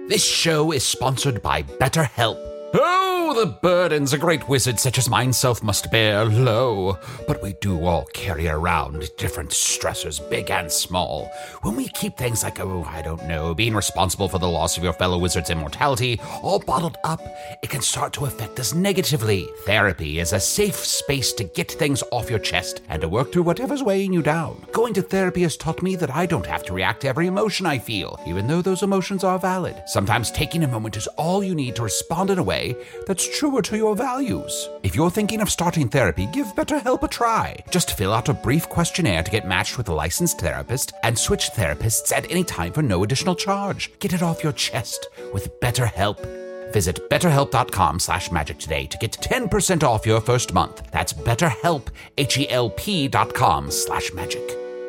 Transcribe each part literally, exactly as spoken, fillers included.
This show is sponsored by BetterHelp. Oh, the burdens a great wizard such as myself must bear, lo. But we do all carry around different stressors, big and small. When we keep things like, oh, I don't know, being responsible for the loss of your fellow wizard's immortality, all bottled up, it can start to affect us negatively. Therapy is a safe space to get things off your chest and to work through whatever's weighing you down. Going to therapy has taught me that I don't have to react to every emotion I feel, even though those emotions are valid. Sometimes taking a moment is all you need to respond in a way that's truer to your values. If you're thinking of starting therapy, give BetterHelp a try. Just fill out a brief questionnaire to get matched with a licensed therapist and switch therapists at any time for no additional charge. Get it off your chest with BetterHelp. Visit betterhelp.com slash magic today to get ten percent off your first month. That's betterhelp, H-E-L-P dot com slash magic.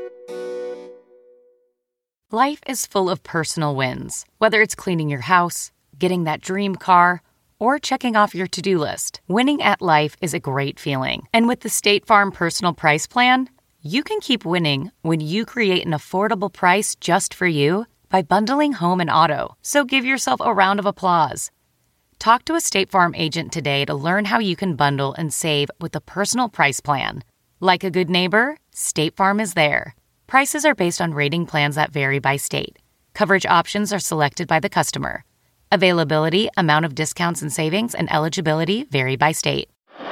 Life is full of personal wins, whether it's cleaning your house, getting that dream car, or checking off your to-do list. Winning at life is a great feeling. And with the State Farm Personal Price Plan, you can keep winning when you create an affordable price just for you by bundling home and auto. So give yourself a round of applause. Talk to a State Farm agent today to learn how you can bundle and save with the Personal Price Plan. Like a good neighbor, State Farm is there. Prices are based on rating plans that vary by state. Coverage options are selected by the customer. Availability, amount of discounts and savings, and eligibility vary by state.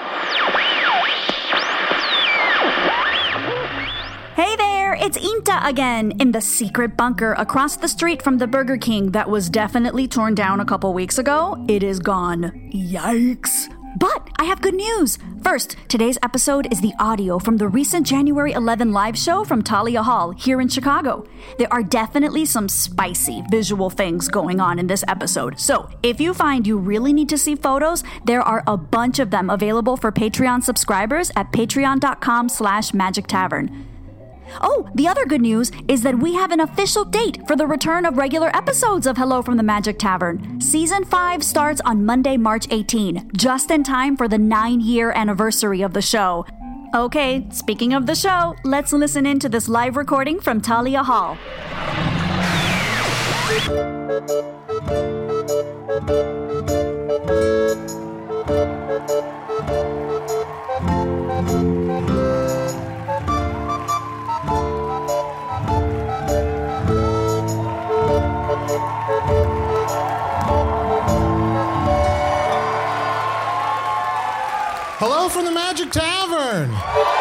Hey there, it's Inta again, in the secret bunker across the street from the Burger King that was definitely torn down a couple weeks ago. It is gone. Yikes. But I have good news. First, today's episode is the audio from the recent January eleventh live show from Talia Hall here in Chicago. There are definitely some spicy visual things going on in this episode. So if you find you really need to see photos, there are a bunch of them available for Patreon subscribers at patreon.com slash magic tavern. Oh, the other good news is that we have an official date for the return of regular episodes of Hello from the Magic Tavern. Season five starts on Monday, March eighteenth, just in time for the nine-year anniversary of the show. Okay, speaking of the show, let's listen in to this live recording from Talia Hall. Hello from the Magic Tavern!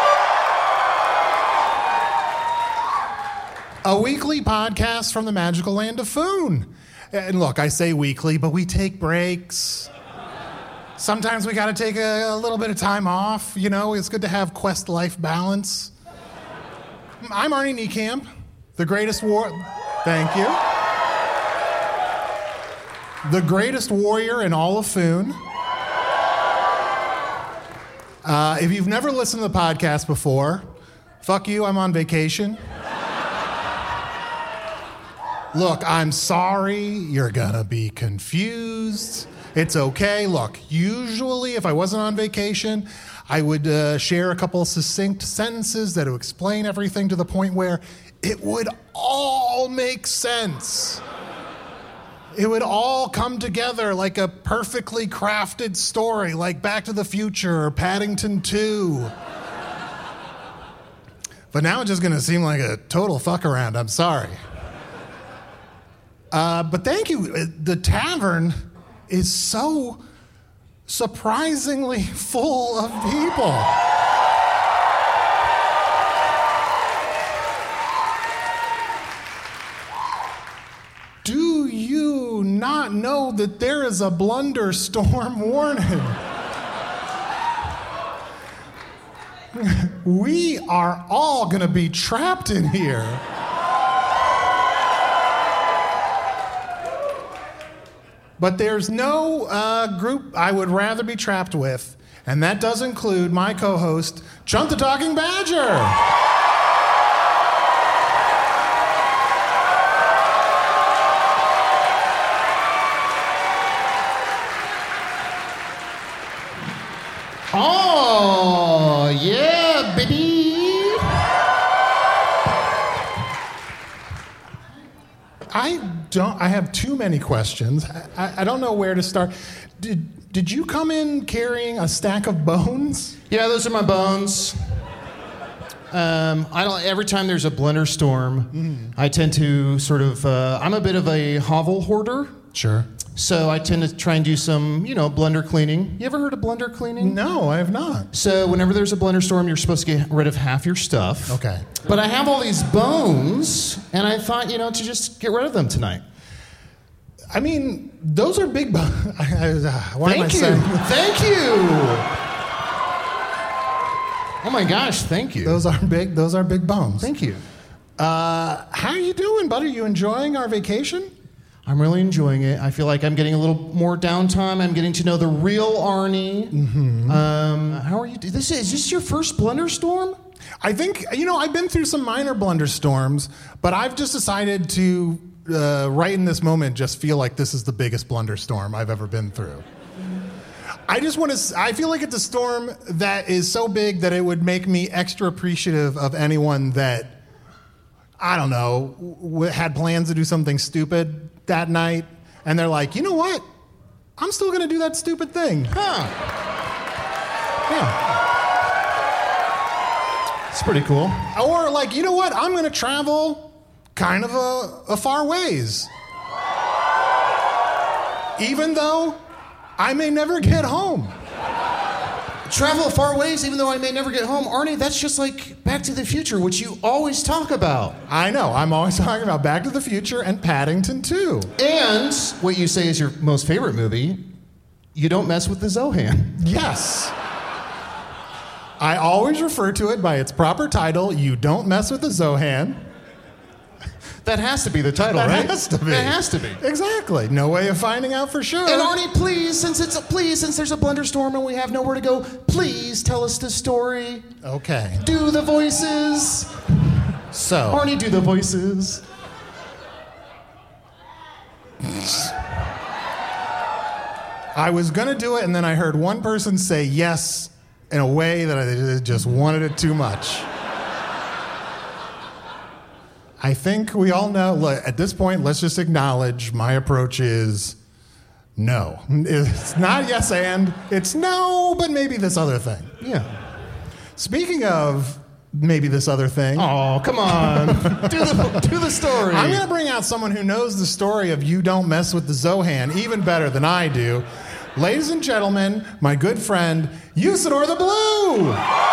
A weekly podcast from the magical land of Foon. And look, I say weekly, but we take breaks. Sometimes we gotta take a, a little bit of time off. You know, it's good to have quest-life balance. I'm Arnie Niekamp, the greatest war... Thank you. The greatest warrior in all of Foon. Uh, if you've never listened to the podcast before, fuck you, I'm on vacation. Look, I'm sorry, you're gonna be confused. It's okay. Look, usually if I wasn't on vacation, I would uh, share a couple of succinct sentences that would explain everything to the point where it would all make sense. It would all come together like a perfectly crafted story, like Back to the Future or Paddington two. But now it's just gonna seem like a total fuck around. I'm sorry. Uh, but thank you. The tavern is so surprisingly full of people. Do you not know that there is a blunderstorm warning? We are all going to be trapped in here. But there's no uh, group I would rather be trapped with, and that does include my co-host, Chunt the Talking Badger. Oh, yeah, baby. I don't. I have too many questions. I, I don't know where to start. Did Did you come in carrying a stack of bones? Yeah, those are my bones. Um, I don't. Every time there's a blender storm, mm. I tend to sort of. Uh, I'm a bit of a hovel hoarder. Sure. So I tend to try and do some, you know, blender cleaning. You ever heard of blender cleaning? No, I have not. So whenever there's a blender storm, you're supposed to get rid of half your stuff. Okay. But I have all these bones, and I thought, you know, to just get rid of them tonight. I mean, those are big bones. Why am I Thank you. saying? Thank you. Oh my gosh, thank you. Those are big. Those are big bones. Thank you. Uh, how are you doing, bud? Are you enjoying our vacation? I'm really enjoying it. I feel like I'm getting a little more downtime. I'm getting to know the real Arnie. Mm-hmm. Um, how are you? This is, is this your first blender storm? I think, you know, I've been through some minor blunder storms, but I've just decided to, uh, right in this moment, just feel like this is the biggest blunder storm I've ever been through. I just want to, I feel like it's a storm that is so big that it would make me extra appreciative of anyone that, I don't know, w- had plans to do something stupid that night, and they're like, you know what? I'm still going to do that stupid thing. Huh. Yeah. It's pretty cool. Or like, you know what? I'm going to travel kind of a, a far ways. Even though I may never get home. Travel far ways even though I may never get home. Arnie, that's just like Back to the Future, which you always talk about. I know. I'm always talking about Back to the Future and Paddington two. And what you say is your most favorite movie, You Don't Mess with the Zohan. Yes. I always refer to it by its proper title, You Don't Mess with the Zohan. That has to be the title, that right? That has to be. That has to be. Exactly. No way of finding out for sure. And Arnie, please, since it's a, please, since there's a blunder storm and we have nowhere to go, please tell us the story. Okay. Do the voices. So. Arnie, do the voices. I was gonna do it, and then I heard one person say yes in a way that I just wanted it too much. I think we all know, look, at this point, let's just acknowledge my approach is no. It's not yes and, it's no, but maybe this other thing. Yeah. Speaking of maybe this other thing. Oh, come on. do, the, do the story. I'm going to bring out someone who knows the story of You Don't Mess with the Zohan even better than I do. Ladies and gentlemen, my good friend, Usidore the Blue.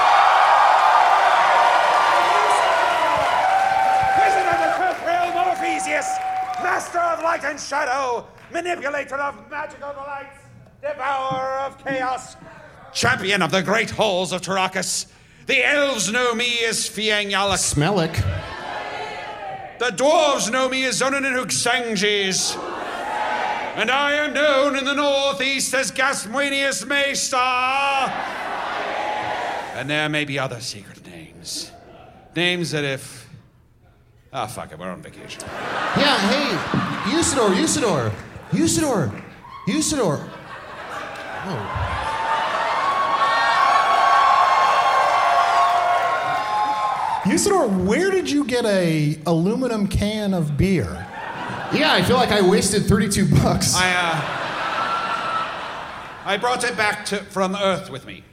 Master of light and shadow, manipulator of magical delights, devourer of chaos, champion of the great halls of Tarakas. The elves know me as Fiang Yalak. Smellick. The dwarves know me as Zonin and Huxanges. And I am known in the northeast as Gasmuenius Maystar. And there may be other secret names. Names that if... Ah, oh, fuck it, we're on vacation. Yeah, hey, Usidore, Usidore, Usidore, Usidore. Oh. Usidore, where did you get a aluminum can of beer? Yeah, I feel like I wasted thirty-two bucks. I, uh... I brought it back to, from Earth with me.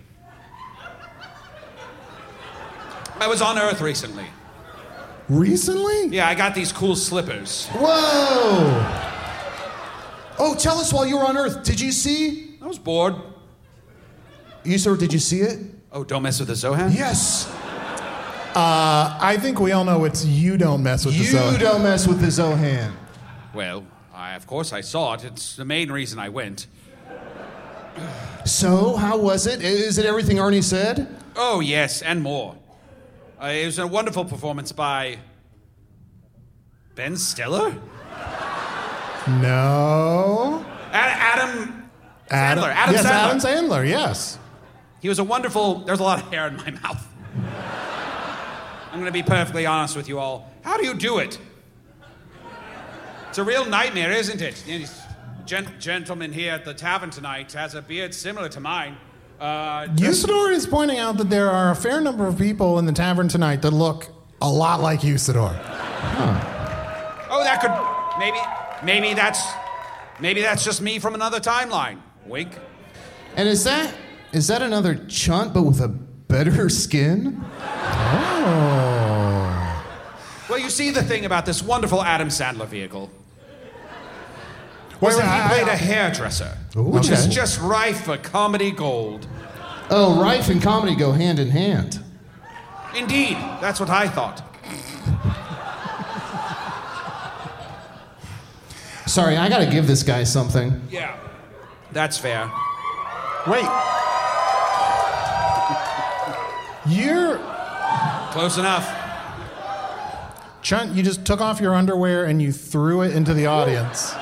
I was on Earth recently. Recently? Yeah, I got these cool slippers. Whoa! Oh, tell us while you were on Earth, did you see? I was bored. Usidore, did you see it? Oh, don't mess with the Zohan? Yes. Uh, I think we all know it's You Don't Mess with you the Zohan. You don't mess with the Zohan. Well, I, of course I saw it. It's the main reason I went. So, how was it? Is it everything Arnie said? Oh, yes, and more. Uh, it was a wonderful performance by Ben Stiller? No. A- Adam, Adam Sandler. Adam yes, Sandler. Adam Sandler, yes. He was a wonderful... There's a lot of hair in my mouth. I'm going to be perfectly honest with you all. How do you do it? It's a real nightmare, isn't it? This gent- gentleman here at the tavern tonight has a beard similar to mine. Uh, Usidore is pointing out that there are a fair number of people in the tavern tonight that look a lot like Usidore. Huh. Oh, that could maybe Maybe that's maybe that's just me from another timeline. Wink. And is that is that another Chunt but with a better skin? Oh. Well, you see, the thing about this wonderful Adam Sandler vehicle was Wait, that wait, he I- played I- a hairdresser, Ooh, which is okay. just rife for comedy gold. Oh, Rife and comedy go hand in hand. Indeed, that's what I thought. Sorry, I gotta give this guy something. Yeah, that's fair. Wait. You're... Close enough. Chunt, you just took off your underwear and you threw it into the audience.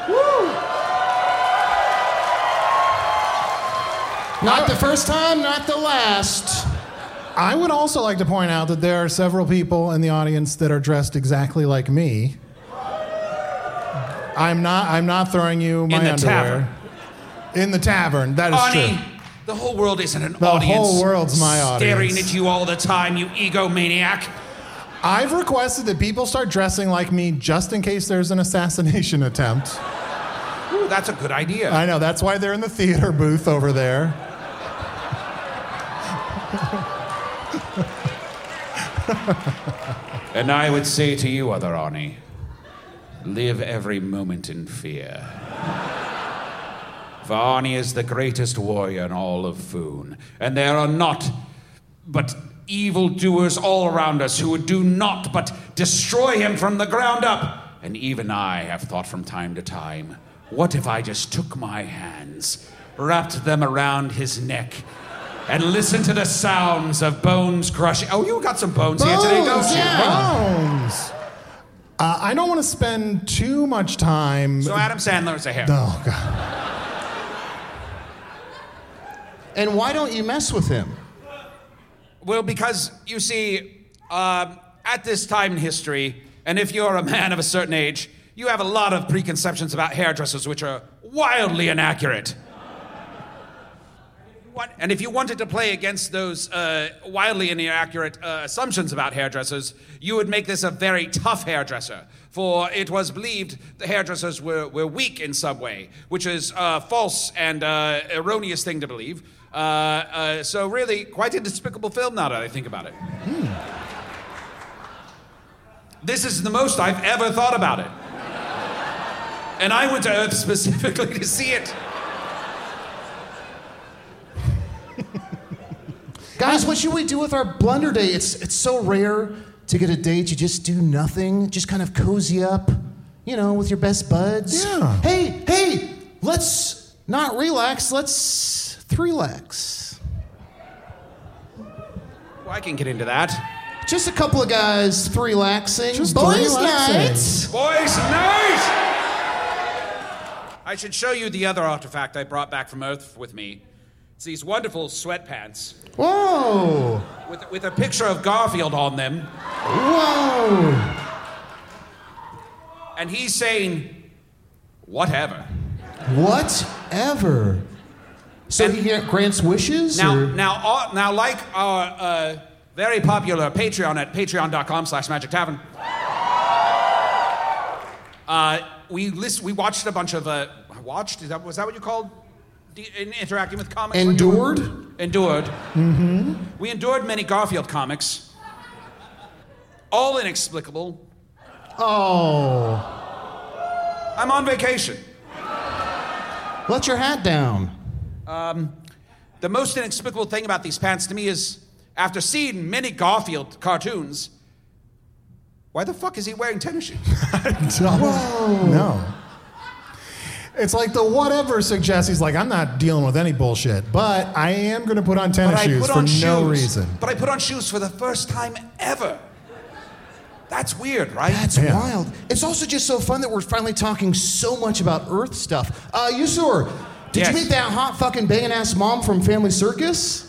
Not the first time, not the last. I would also like to point out that there are several people in the audience that are dressed exactly like me. I'm not I'm not throwing you my In the underwear. tavern. In the tavern, that is Arnie, true. the whole world isn't an The audience. whole world's my Staring audience. at you all the time, you egomaniac. I've requested that people start dressing like me just in case there's an assassination attempt. Ooh, that's a good idea. I know, that's why they're in the theater booth over there. And I would say to you, other Arnie, live every moment in fear. For Arnie is the greatest warrior in all of Foon, and there are not but evildoers all around us who would do naught but destroy him from the ground up. And even I have thought from time to time, what if I just took my hands, wrapped them around his neck, and listened to the sounds of bones crushing. Oh, you got some bones, here today, don't Bones, you? yeah. Bones. Uh, I don't want to spend too much time. So Adam Sandler is a hair. Oh, God. And why don't you mess with him? Well, because, you see, um, at this time in history, and if you're a man of a certain age, you have a lot of preconceptions about hairdressers which are wildly inaccurate. What- And if you wanted to play against those uh, wildly inaccurate uh, assumptions about hairdressers, you would make this a very tough hairdresser. For it was believed the hairdressers were, were weak in some way, which is a false and uh, erroneous thing to believe. Uh, uh, so really, quite a despicable film now that I think about it. This is the most I've ever thought about it. And I went to Earth specifically to see it. Guys, what should we do with our blunder day? It's it's so rare to get a date. You just do nothing. Just kind of cozy up, you know, with your best buds. Yeah. Hey, hey, let's not relax. Let's three-lax. Well, I can get into that. Just a couple of guys three-laxing. Just Boys' three-laxing. night. Boys, night! I should show you the other artifact I brought back from Earth with me. It's these wonderful sweatpants Whoa. with, with a picture of Garfield on them. Whoa. And he's saying, whatever. Whatever. So And- he grants wishes? Now, or? now, uh, now, like our uh, very popular Patreon at patreon.com slash magic tavern, uh, we list, we watched a bunch of, uh, watched, is that, was that what you called? De- in, interacting with comics? Endured? Endured. Mm-hmm. We endured many Garfield comics. All inexplicable. Oh. I'm on vacation. Let your hat down. The most inexplicable thing about these pants to me is, after seeing many Garfield cartoons, why the fuck is he wearing tennis shoes? Whoa. No. It's like the whatever suggests he's like, I'm not dealing with any bullshit, but I am going to put on tennis But I shoes put for on no shoes. reason. But I put on shoes for the first time ever. That's weird, right? That's Yeah. wild. It's also just so fun that we're finally talking so much about Earth stuff. Uh, Yusur, did Yes. you meet that hot fucking banging ass mom from Family Circus?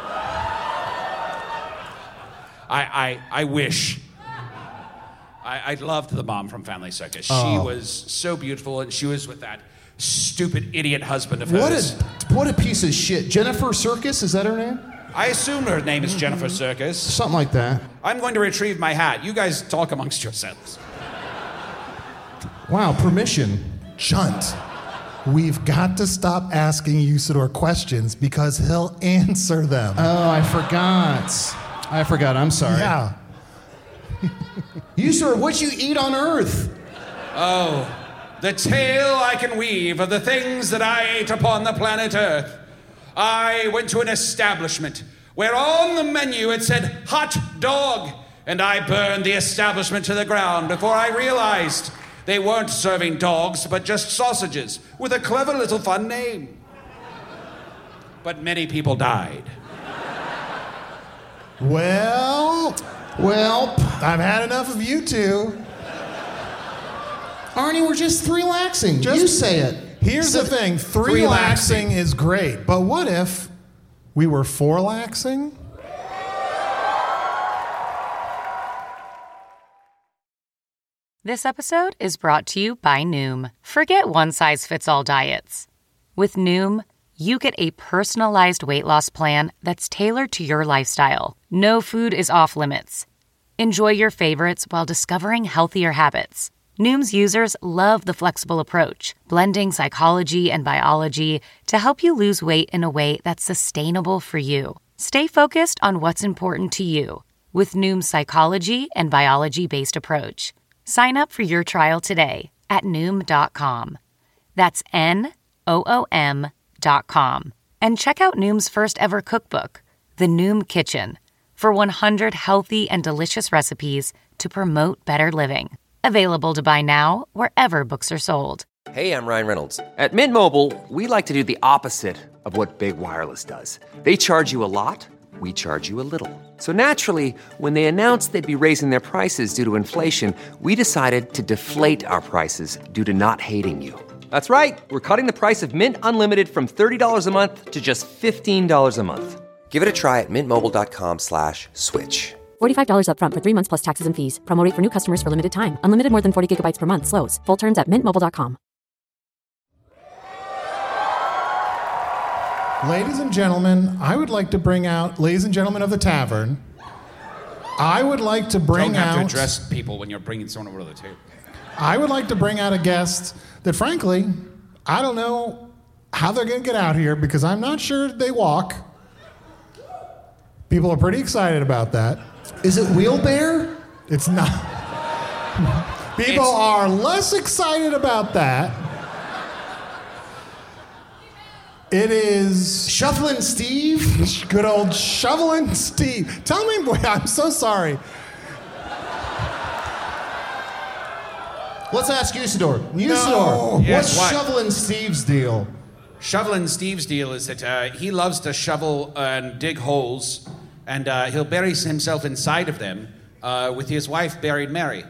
I, I, I wish. I, I loved the mom from Family Circus. She Oh. was so beautiful, and she was with that stupid idiot husband of What hers. a what a piece of shit. Jennifer Circus, is that her name? I assume her name is Jennifer Circus. Something like that. I'm going to retrieve my hat. You guys talk amongst yourselves. Wow, permission. Chunt, we've got to stop asking Usador questions because he'll answer them. Oh, I forgot. I forgot. I'm sorry. Yeah. Usador, what you eat on Earth? Oh, the tale I can weave of the things that I ate upon the planet Earth. I went to an establishment where on the menu it said hot dog, and I burned the establishment to the ground before I realized they weren't serving dogs, but just sausages with a clever little fun name. But many people died. Well, Well, I've had enough of you two. Arnie, we're just relaxing. Just- you say it. Here's So- the thing, three-laxing is great, but what if we were four-laxing? This episode is brought to you by Noom. Forget one-size-fits-all diets. With Noom, you get a personalized weight loss plan that's tailored to your lifestyle. No food is off limits. Enjoy your favorites while discovering healthier habits. Noom's users love the flexible approach, blending psychology and biology to help you lose weight in a way that's sustainable for you. Stay focused on what's important to you with Noom's psychology and biology-based approach. Sign up for your trial today at Noom dot com. That's N O O M dot com. And check out Noom's first ever cookbook, The Noom Kitchen, for one hundred healthy and delicious recipes to promote better living. Available to buy now wherever books are sold. Hey, I'm Ryan Reynolds. At Mint Mobile, we like to do the opposite of what Big Wireless does. They charge you a lot, we charge you a little. So naturally, when they announced they'd be raising their prices due to inflation, we decided to deflate our prices due to not hating you. That's right. We're cutting the price of Mint Unlimited from thirty dollars a month to just fifteen dollars a month. Give it a try at mintmobile.com slash switch. forty-five dollars upfront for three months plus taxes and fees. Promo rate for new customers for limited time. Unlimited more than forty gigabytes per month. Slows full terms at mint mobile dot com. Ladies and gentlemen, I would like to bring out, ladies and gentlemen of the tavern, I would like to bring Don't have out, to address people when you're bringing someone over to the table. I would like to bring out a guest that frankly, I don't know how they're going to get out here because I'm not sure they walk. People are pretty excited about that. Is it Wheelbear? It's not. People It's- are less excited about that. It is Shufflin' Steve? good old Shovelin' Steve. Tell me, boy, I'm so sorry. Let's ask Usador. No. Usador, Yes, what's what? Shovelin' Steve's deal? Shoveling Steve's deal is that uh, he loves to shovel and dig holes, and uh, he'll bury himself inside of them uh, with his wife, Buried Mary.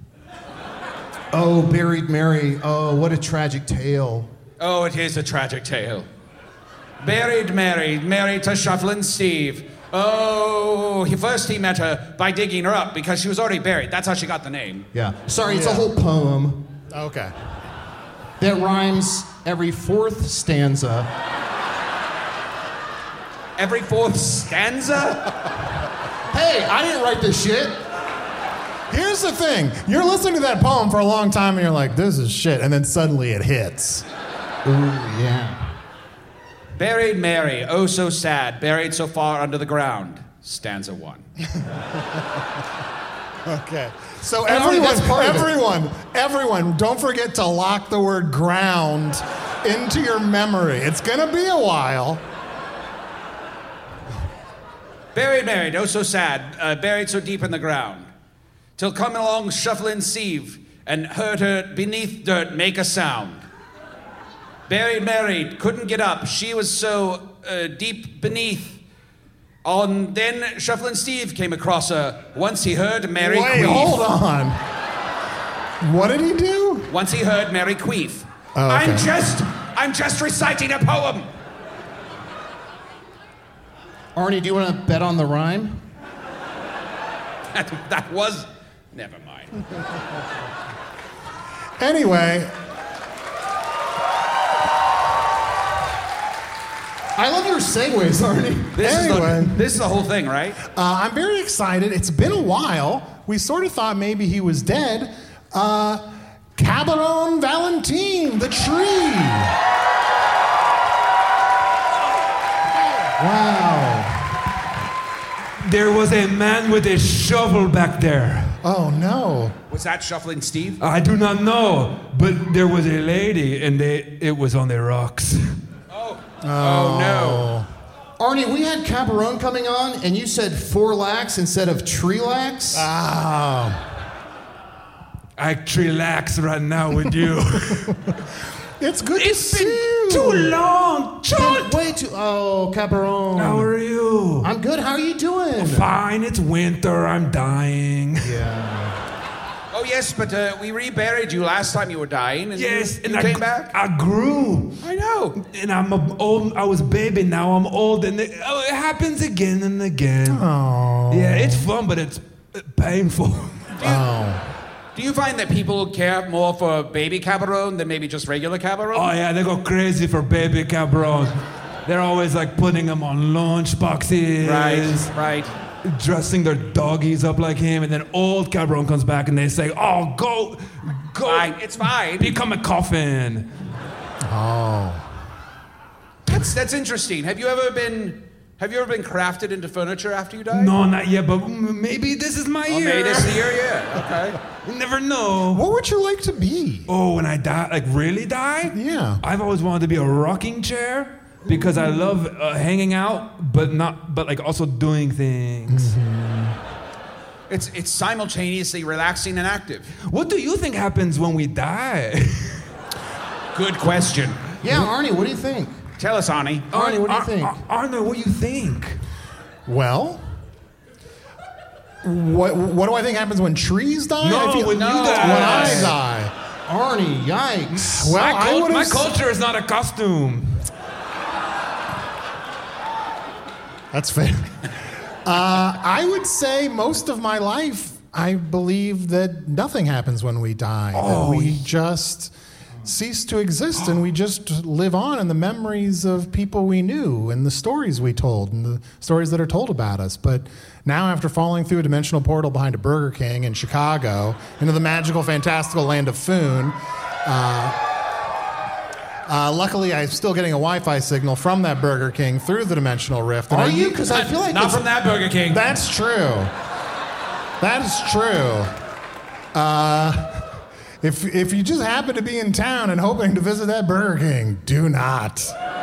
Oh, Buried Mary. Oh, what a tragic tale. Oh, it is a tragic tale. Buried Mary, married to Shoveling Steve. Oh, he, first he met her by digging her up because she was already buried. That's how she got the name. Yeah. Sorry, it's a Yeah. whole poem Okay. that rhymes every fourth stanza. Every fourth stanza? Hey, I didn't write this shit. Here's the thing. You're listening to that poem for a long time and you're like, this is shit. And then suddenly it hits. Ooh, yeah. Buried Mary, oh so sad, buried so far under the ground. Stanza one. Okay. So And Arnie, everyone, that's part of it. everyone, everyone, don't forget to lock the word ground into your memory. It's going to be a while. Buried, married, oh so sad, uh, buried so deep in the ground. Till come along Shuffling Steve and heard her beneath dirt make a sound. Buried, married, couldn't get up, she was so uh, deep beneath. On then Shuffling Steve came across her. Once he heard Mary Wait, queef. hold on. What did he do? Once he heard Mary queef. Oh, okay. I'm just, I'm just reciting a poem. Arnie, do you want to bet on the rhyme? That, that was, never mind. Anyway, I love your segues, Arnie. This, Anyway. is the, this is the whole thing, right? uh, I'm very excited. It's been a while. We sort of thought maybe he was dead. Uh, Cabaron Valentine, the tree. Wow. There was a man with a shovel back there. Oh, no. Was that Shuffling Steve? I do not know, but there was a lady, and they, it was on the rocks. Oh. Oh, no. Arnie, we had Cabaron coming on, and you said four lax instead of tree lax. Ah. I relax right now with you. It's good It's to see been you. too long. Chunt! Way too. Oh, Cabaron. How are you? I'm good. How are you doing? Fine, it's winter. I'm dying. Yeah. Oh, yes, but uh, we reburied you last time you were dying. And Yes, you, and you I, came back? I grew. I know. And I'm a old. I was baby. Now I'm old, and it, oh, it happens again and again. Oh. Yeah, it's fun, but it's painful. Oh. Do you find that people care more for baby Cabaron than maybe just regular Cabaron? Oh yeah, they go crazy for baby Cabaron. They're always like putting them on lunch boxes. Right, right. Dressing their doggies up like him, and then old Cabaron comes back and they say, "Oh, go, go, Fine, it's fine. become a coffin." Oh. That's that's interesting. Have you ever been have you ever been crafted into furniture after you died? No, not yet, but m- maybe this is my Oh, year. maybe this is the year, yeah. Okay. You never know. What would you like to be? Oh, when I die, like really die? Yeah. I've always wanted to be a rocking chair because I love uh, hanging out, but not, but like also doing things. It's it's simultaneously relaxing and active. What do you think happens when we die? Good question. Yeah, Arnie, what do you think? Tell us, Arnie. Arnie, what do you Ar- think? Ar- Arno, what do you think? Well, what what do I think happens when trees die? No, I feel, when you When die. I die. Arnie, yikes. Well, my, I cul- would my have. culture is not a costume. That's fair. Uh, I would say most of my life, I believe that nothing happens when we die. Oh, that we y- just cease to exist and we just live on in the memories of people we knew and the stories we told and the stories that are told about us. But now, after falling through a dimensional portal behind a Burger King in Chicago into the magical, fantastical land of Foon, uh, Uh, luckily, I'm still getting a Wi-Fi signal from that Burger King through the dimensional rift. and Are I- you? Because I feel like Not it's- from that Burger King. That's true. That is true. Uh, if if you just happen to be in town and hoping to visit that Burger King, do not.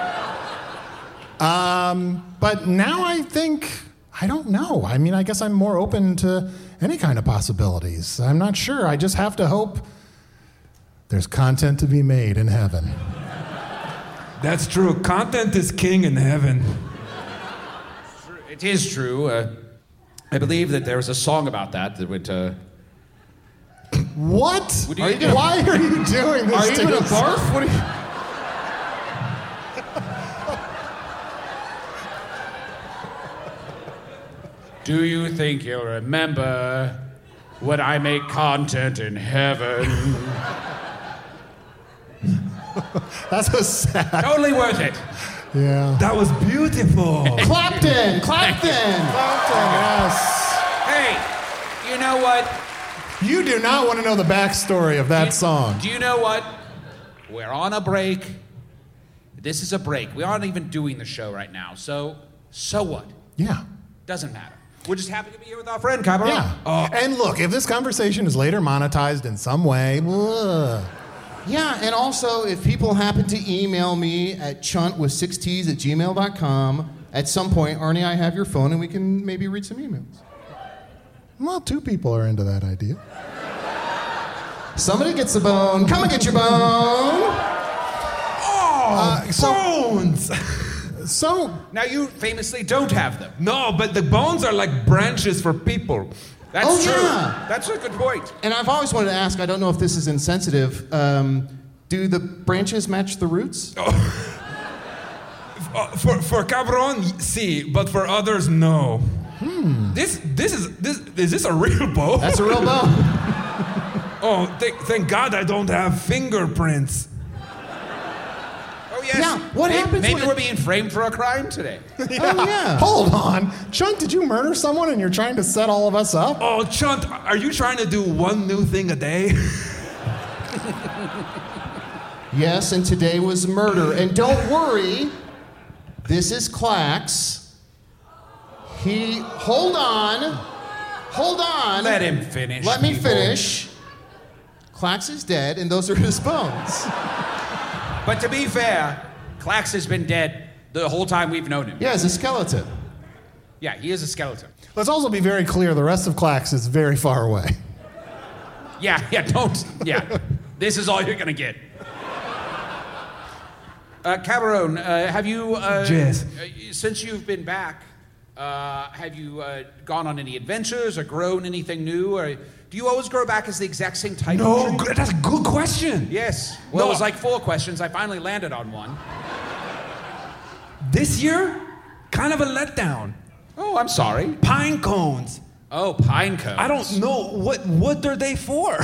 Um, but now I think I don't know. I mean, I guess I'm more open to any kind of possibilities. I'm not sure. I just have to hope there's content to be made in heaven. That's true. Content is king in heaven. It is true. Uh, I believe that there was a song about that that went. Uh, What? Would you- Are you gonna- why are you doing this Are you to gonna us? barf? What are you? Do you think you'll remember when I make content in heaven? That's so sad. Totally worth it. Yeah. That was beautiful. Clapton! Clapton! Yes. Hey, you know what? You do not want to know the backstory of that song. Do you know what? We're on a break. This is a break. We aren't even doing the show right now. So, so what? Yeah. Doesn't matter. We're just happy to be here with our friend, Cabaret. Yeah. and look, if this conversation is later monetized in some way, ugh. Yeah, and also, if people happen to email me at chunt with six T's at gmail dot com, at some point, Arnie, I have your phone and we can maybe read some emails. Well, two people are into that idea. Somebody gets the bone. Come and get your bone. Oh, Uh, so- bones. So, Now, you famously don't have them. No, but the bones are like branches for people. That's Oh, true. yeah. That's a good point. And I've always wanted to ask, I don't know if this is insensitive, um, do the branches match the roots? Uh, for for Cabron, see, but for others, no. Hmm. This this is this is this a real bone? That's a real bone. Oh, thank, thank God I don't have fingerprints. Oh, yes. Yeah, what Maybe- happens Maybe when- we're being framed for a crime today. Oh, yeah. hold on. Chunt, did you murder someone and you're trying to set all of us up? Oh, Chunt, are you trying to do one new thing a day? Yes, and today was murder. And don't worry, this is Clax. He, hold on, hold on. Let him finish. Let me people. finish. Clax is dead, and those are his bones. But to be fair, Clax has been dead the whole time we've known him. Yeah, it's a skeleton. Yeah, he is a skeleton. Let's also be very clear, the rest of Clax is very far away. Yeah, yeah, don't. Yeah, this is all you're gonna get. Uh, Cameron, uh, have you, uh, Yes. uh, since you've been back, uh, have you uh, gone on any adventures or grown anything new? Or do you always grow back as the exact same type of No, tree? good- that's a good question. Yes. Well, No. it was like four questions. I finally landed on one. This year, kind of a letdown. Oh, I'm sorry. Pine cones. Oh, pine cones. I don't know what what are they for.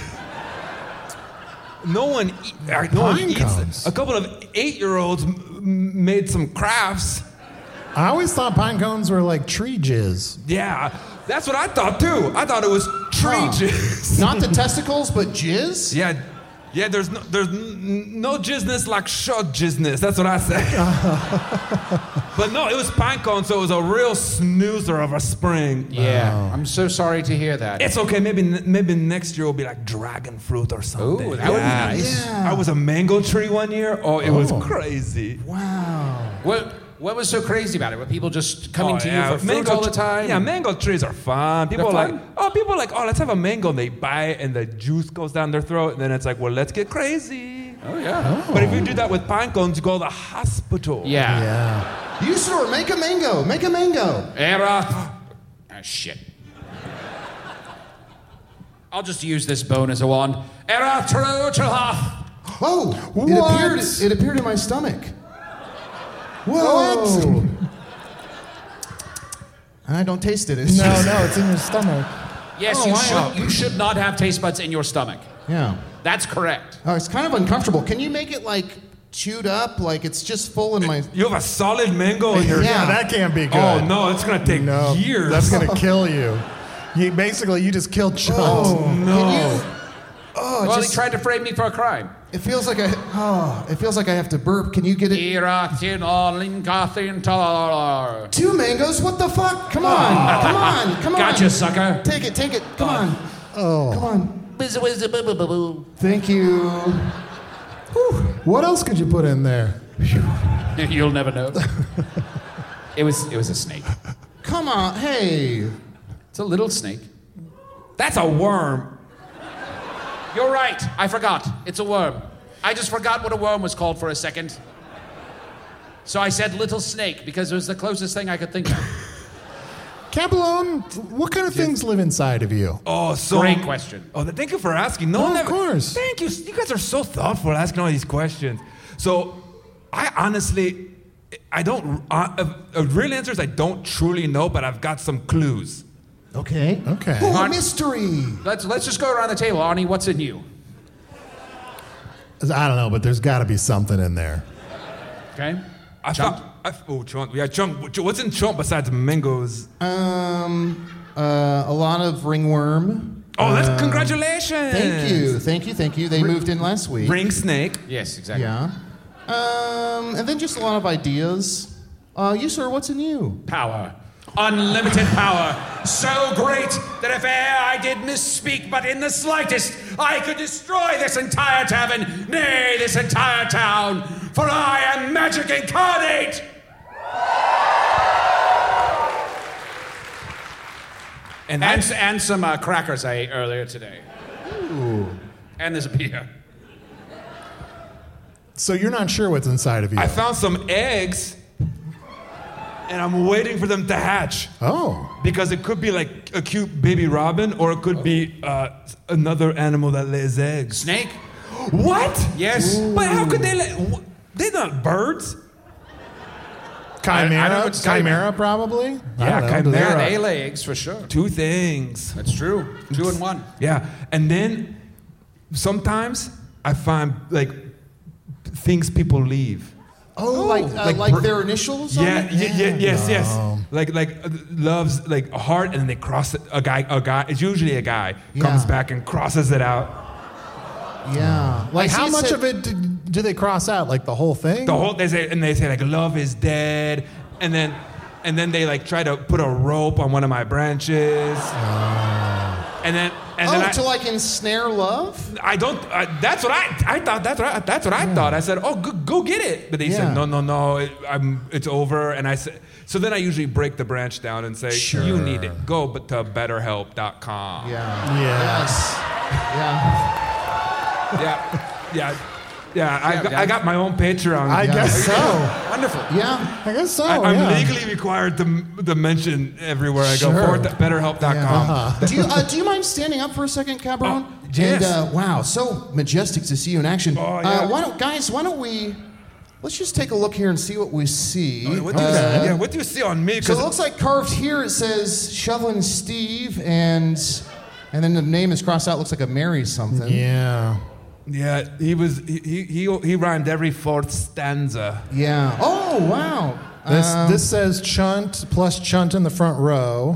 No one, eat, uh, no one Pine eats cones? them. A couple of eight-year-olds m- made some crafts. I always thought pine cones were like tree jizz. Yeah, that's what I thought too. I thought it was tree Huh. jizz. Not the testicles, but jizz? Yeah, yeah. There's no there's n- no jizness like short jizness. That's what I say. But no, it was pine cone, so it was a real snoozer of a spring. Yeah, I'm so sorry to hear that. It's okay. Maybe maybe next year will be like dragon fruit or something. Ooh, that would be nice. Yeah. I was a mango tree one year. Oh, it was Oh. crazy. Wow. What What was so crazy about it? Were people just coming Oh, to yeah. you for fruit all the tr- time? Yeah, mango trees are fun. People They're are fun? like, oh, people are like, oh, let's have a mango. And they buy it, and the juice goes down their throat, and then it's like, well, let's get crazy. Oh yeah. But if you do that with pine cones, you go to the hospital. Yeah. Yeah. You sir, make a mango. Make a mango. Era. Ah, shit. I'll just use this bone as a wand. Era Trojala. Oh, it What? appeared. It appeared in my stomach. Whoa. And I don't taste it. It's No, just, no, it's in your stomach. Yes, Oh, you wow. should. You should not have taste buds in your stomach. Yeah. That's correct. Oh, it's kind of uncomfortable. Can you make it like chewed up, like it's just full in my? You have a solid mango in your. Yeah. That can't be good. Oh no, it's gonna take No, years. that's gonna kill you. You basically you just killed Chunt. Oh no. Can you? Oh, it Well, just, he tried to frame me for a crime. it feels like I. Oh, it feels like I have to burp. Can you get it? Era Tinolin Gathin Talar. Two mangoes? What the fuck? Come on! Come on! Come on! Gotcha, sucker. Take it! Take it! Come on! Oh. Come on! Thank you. What else could you put in there? You'll never know. It was. It was a snake. Come on! Hey! It's a little snake. That's a worm. You're right. I forgot. It's a worm. I just forgot what a worm was called for a second. So I said little snake because it was the closest thing I could think of. Capelone, what kind of things live inside of you? Oh, so Great question. Oh, thank you for asking. No, No, one of ever- course. Thank you. You guys are so thoughtful asking all these questions. So, I honestly, I don't. Uh, a real answer is I don't truly know, but I've got some clues. Okay. Okay. Oh, Mark- mystery! Let's let's just go around the table. Arnie, what's in you? I don't know, but there's got to be something in there. Okay. I Chunk? thought. I, oh, chunk. Yeah, chunk. What's in chunk besides mangoes? Um, uh, a lot of ringworm. Oh, that's Uh, congratulations. Thank you, thank you, thank you. They moved in last week. Ring snake. Yes, exactly. Yeah. Um, and then just a lot of ideas. Uh, you sir, what's in you? Power. Unlimited power. So great that if e'er I did misspeak but in the slightest, I could destroy this entire tavern, nay, this entire town, for I am magic incarnate! And, And, I, and some uh, crackers I ate earlier today. Ooh. And there's a beer. So you're not sure what's inside of you? I found some eggs, and I'm waiting for them to hatch. Oh. Because it could be like a cute baby robin, or it could be uh, another animal that lays eggs. Snake? What? Yes. But how could they lay? wh- They're not birds. I- I don't know Chimera? what to tell you, Chimera, probably? I Yeah, don't know. chimera. Yeah, they lay eggs for sure. Two things. That's true. Two and one. Yeah, and then sometimes I find like things people leave. Oh, like uh, like like, br- their initials? on Yeah, it? yeah, yeah, yes, yes. No. Like like uh, loves like a heart, and then they cross it. A guy, a guy. It's usually a guy Yeah. comes back and crosses it out. Yeah. Like, I how see much said- of it did, Do they cross out like the whole thing? The whole they say and they say like love is dead, and then and then they like try to put a rope on one of my branches, oh. and then and oh, then I, to like ensnare love. I don't. I, that's what I. I thought. That's what. I, that's what I yeah. thought. I said, "Oh, go, go get it." But they yeah. said, "No, no, no. It, I'm. It's over." And I said, so then I usually break the branch down and say, sure. "You need it. Go, but to better help dot com." Yeah. Yes. Yeah. Yeah. Yeah. Yeah, I, got, I got my own Patreon. I yeah. guess so. Wonderful. Yeah, I guess so. I, I'm yeah. legally required to, to mention everywhere I go. Sure. better help dot com. Yeah. Uh-huh. do you uh, do you mind standing up for a second, Cabron? Oh, yes. And uh, wow, so majestic to see you in action. Oh, yeah. uh, why don't guys? Why don't we? Let's just take a look here and see what we see. Oh, what do you uh, see? Yeah, what do you see on me? So it looks like carved here. It says Shovelin Steve, and and then the name is crossed out. Looks like a Mary something. Yeah. Yeah, he was he he he rhymed every fourth stanza. Yeah. Oh wow. This um, this says Chunt plus Chunt in the front row.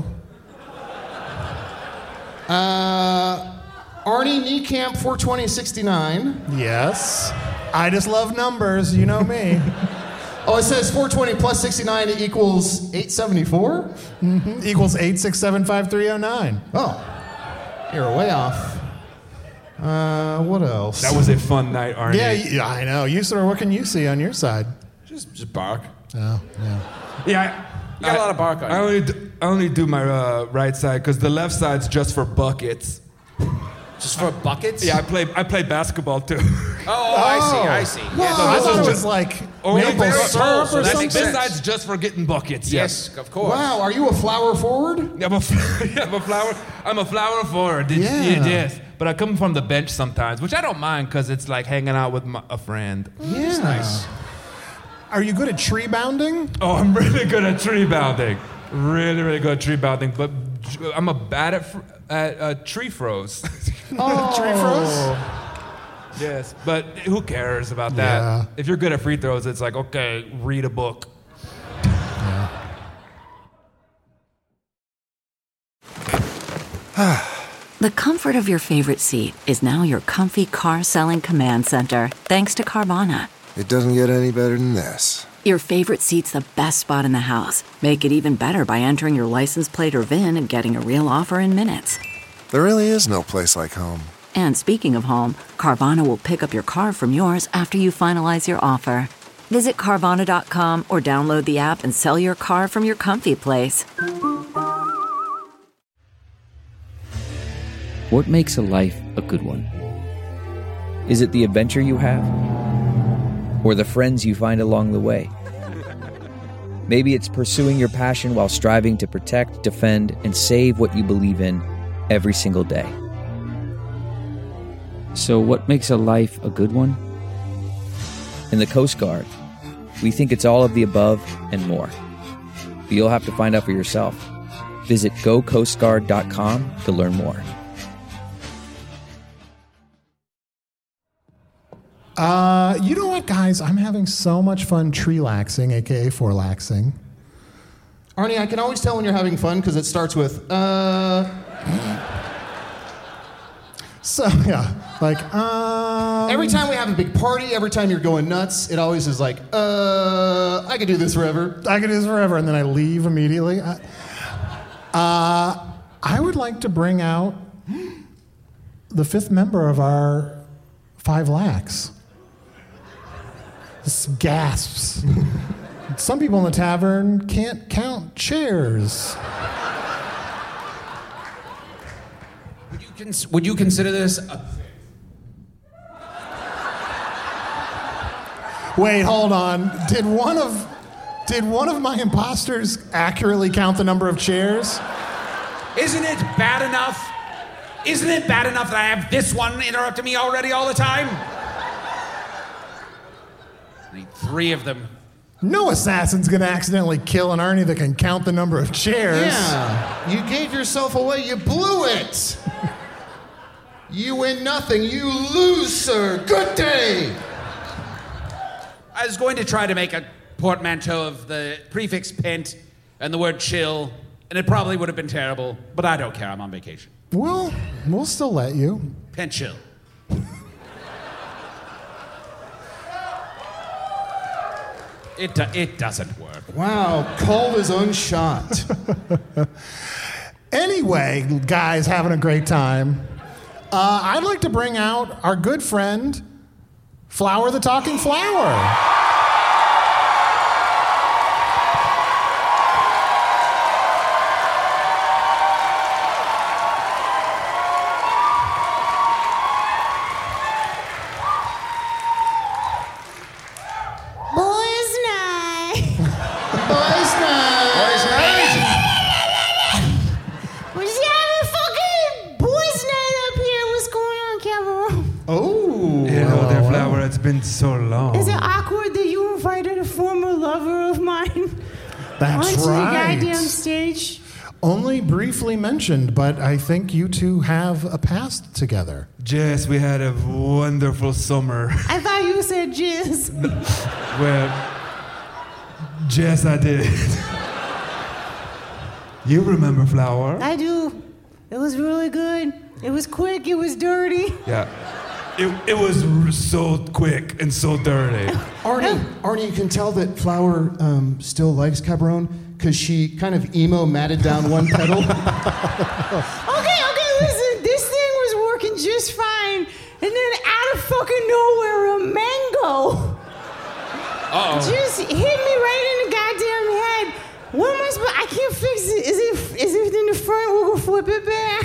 Uh, Arnie Niekamp four twenty sixty-nine. Yes. I just love numbers. You know me. Oh, it says four twenty plus sixty-nine equals eight seventy-four. Mm-hmm. Equals eight six seven five three zero nine. Oh, you're way off. Uh, what else? That was a fun night, Arnie. Yeah, yeah, I know. You sir, what can you see on your side? Just, just bark. Oh, yeah. Yeah, I, You got I, a lot of bark on I you. only do, I only do my uh, right side because the left side's just for buckets. Just for buckets? Yeah, I play I play basketball too. Oh, oh, I see, I see. Wow, Yeah, so I this thought is it was just like Only maple very syrup full, or so that something. makes This sense. side's just for getting buckets. Yes. Yes, of course. Wow, are you a flower forward? Yeah, I'm a, yeah, I'm a flower. I'm a flower forward. Did, Yeah. yeah. Yes, but I come from the bench sometimes, which I don't mind because it's like hanging out with my, a friend. Yeah. Nice. Are you good at tree bounding? Oh, I'm really good at tree bounding. Really, really good at tree bounding, but I'm a bad at fr- at uh, tree froze. Oh. Tree froze? Yes, but who cares about that? Yeah. If you're good at free throws, it's like, okay, read a book. The comfort of your favorite seat is now your comfy car selling command center, thanks to Carvana. It doesn't get any better than this. Your favorite seat's the best spot in the house. Make it even better by entering your license plate or V I N and getting a real offer in minutes. There really is no place like home. And speaking of home, Carvana will pick up your car from yours after you finalize your offer. Visit Carvana dot com or download the app and sell your car from your comfy place. What makes a life a good one? Is it the adventure you have? Or the friends you find along the way? Maybe it's pursuing your passion while striving to protect, defend, and save what you believe in every single day. So what makes a life a good one? In the Coast Guard, we think it's all of the above and more. But you'll have to find out for yourself. Visit go coast guard dot com to learn more. Uh, you know what, guys? I'm having so much fun tree-laxing, a k a four-laxing. Arnie, I can always tell when you're having fun because it starts with, uh... So, yeah, like, um... Every time we have a big party, every time you're going nuts, it always is like, uh... I could do this forever. I could do this forever, and then I leave immediately. I, uh, I would like to bring out the fifth member of our Five Lakhs. This gasps. Some people in the tavern can't count chairs. Would you, cons- would you consider this a... Wait, hold on. Did one of did one of my imposters accurately count the number of chairs? Isn't it bad enough? Isn't it bad enough that I have this one interrupting me already all the time? I need three of them. No assassin's gonna accidentally kill an Arnie that can count the number of chairs. Yeah, you gave yourself away. You blew it. You win nothing. You lose, sir. Good day. I was going to try to make a portmanteau of the prefix pent and the word chill, and it probably would have been terrible, but I don't care. I'm on vacation. Well, we'll still let you. Pent chill. It, do- it doesn't work. Wow, called his own shot. Anyway, guys, having a great time. Uh, I'd like to bring out our good friend, Flower the Talking Flower. It's been so long. Is it awkward that you invited a former lover of mine That's onto right. the goddamn stage? Only briefly mentioned, but I think you two have a past together. Jess, we had a wonderful summer. I thought you said jizz. Well, Jess, I did. You remember Flower? I do. It was really good. It was quick. It was dirty. Yeah. It, it was r- so quick and so dirty. Arnie, Arnie, you can tell that Flower um, still likes Cabron because she kind of emo matted down one pedal. Okay, okay, listen. This thing was working just fine. And then out of fucking nowhere, a mango Uh-oh. just hit me right in the goddamn head. What am I supposed... I can't fix it. Is it, is it in the front? We'll go flip it back.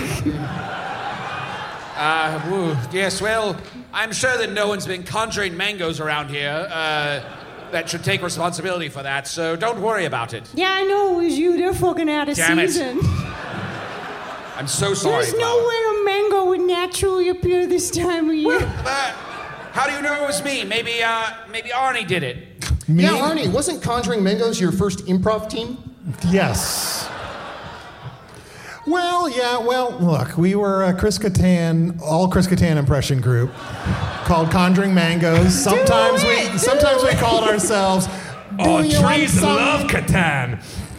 Uh, woo, yes, well, I'm sure that no one's been conjuring mangoes around here uh, that should take responsibility for that, so don't worry about it. Yeah, I know it was you. They're fucking out of Damn it. season. I'm so sorry, There's Flower. no way a mango would naturally appear this time of year. Uh, how do you know it was me? Maybe, uh, maybe Arnie did it. Me? Yeah, Arnie, wasn't Conjuring Mangoes your first improv team? Yes. Well, yeah, well, look, we were a Chris Kattan, all Chris Kattan impression group called Conjuring Mangoes. Sometimes Do we it, sometimes do we it. called ourselves Do Oh, you want trees some? love Catan.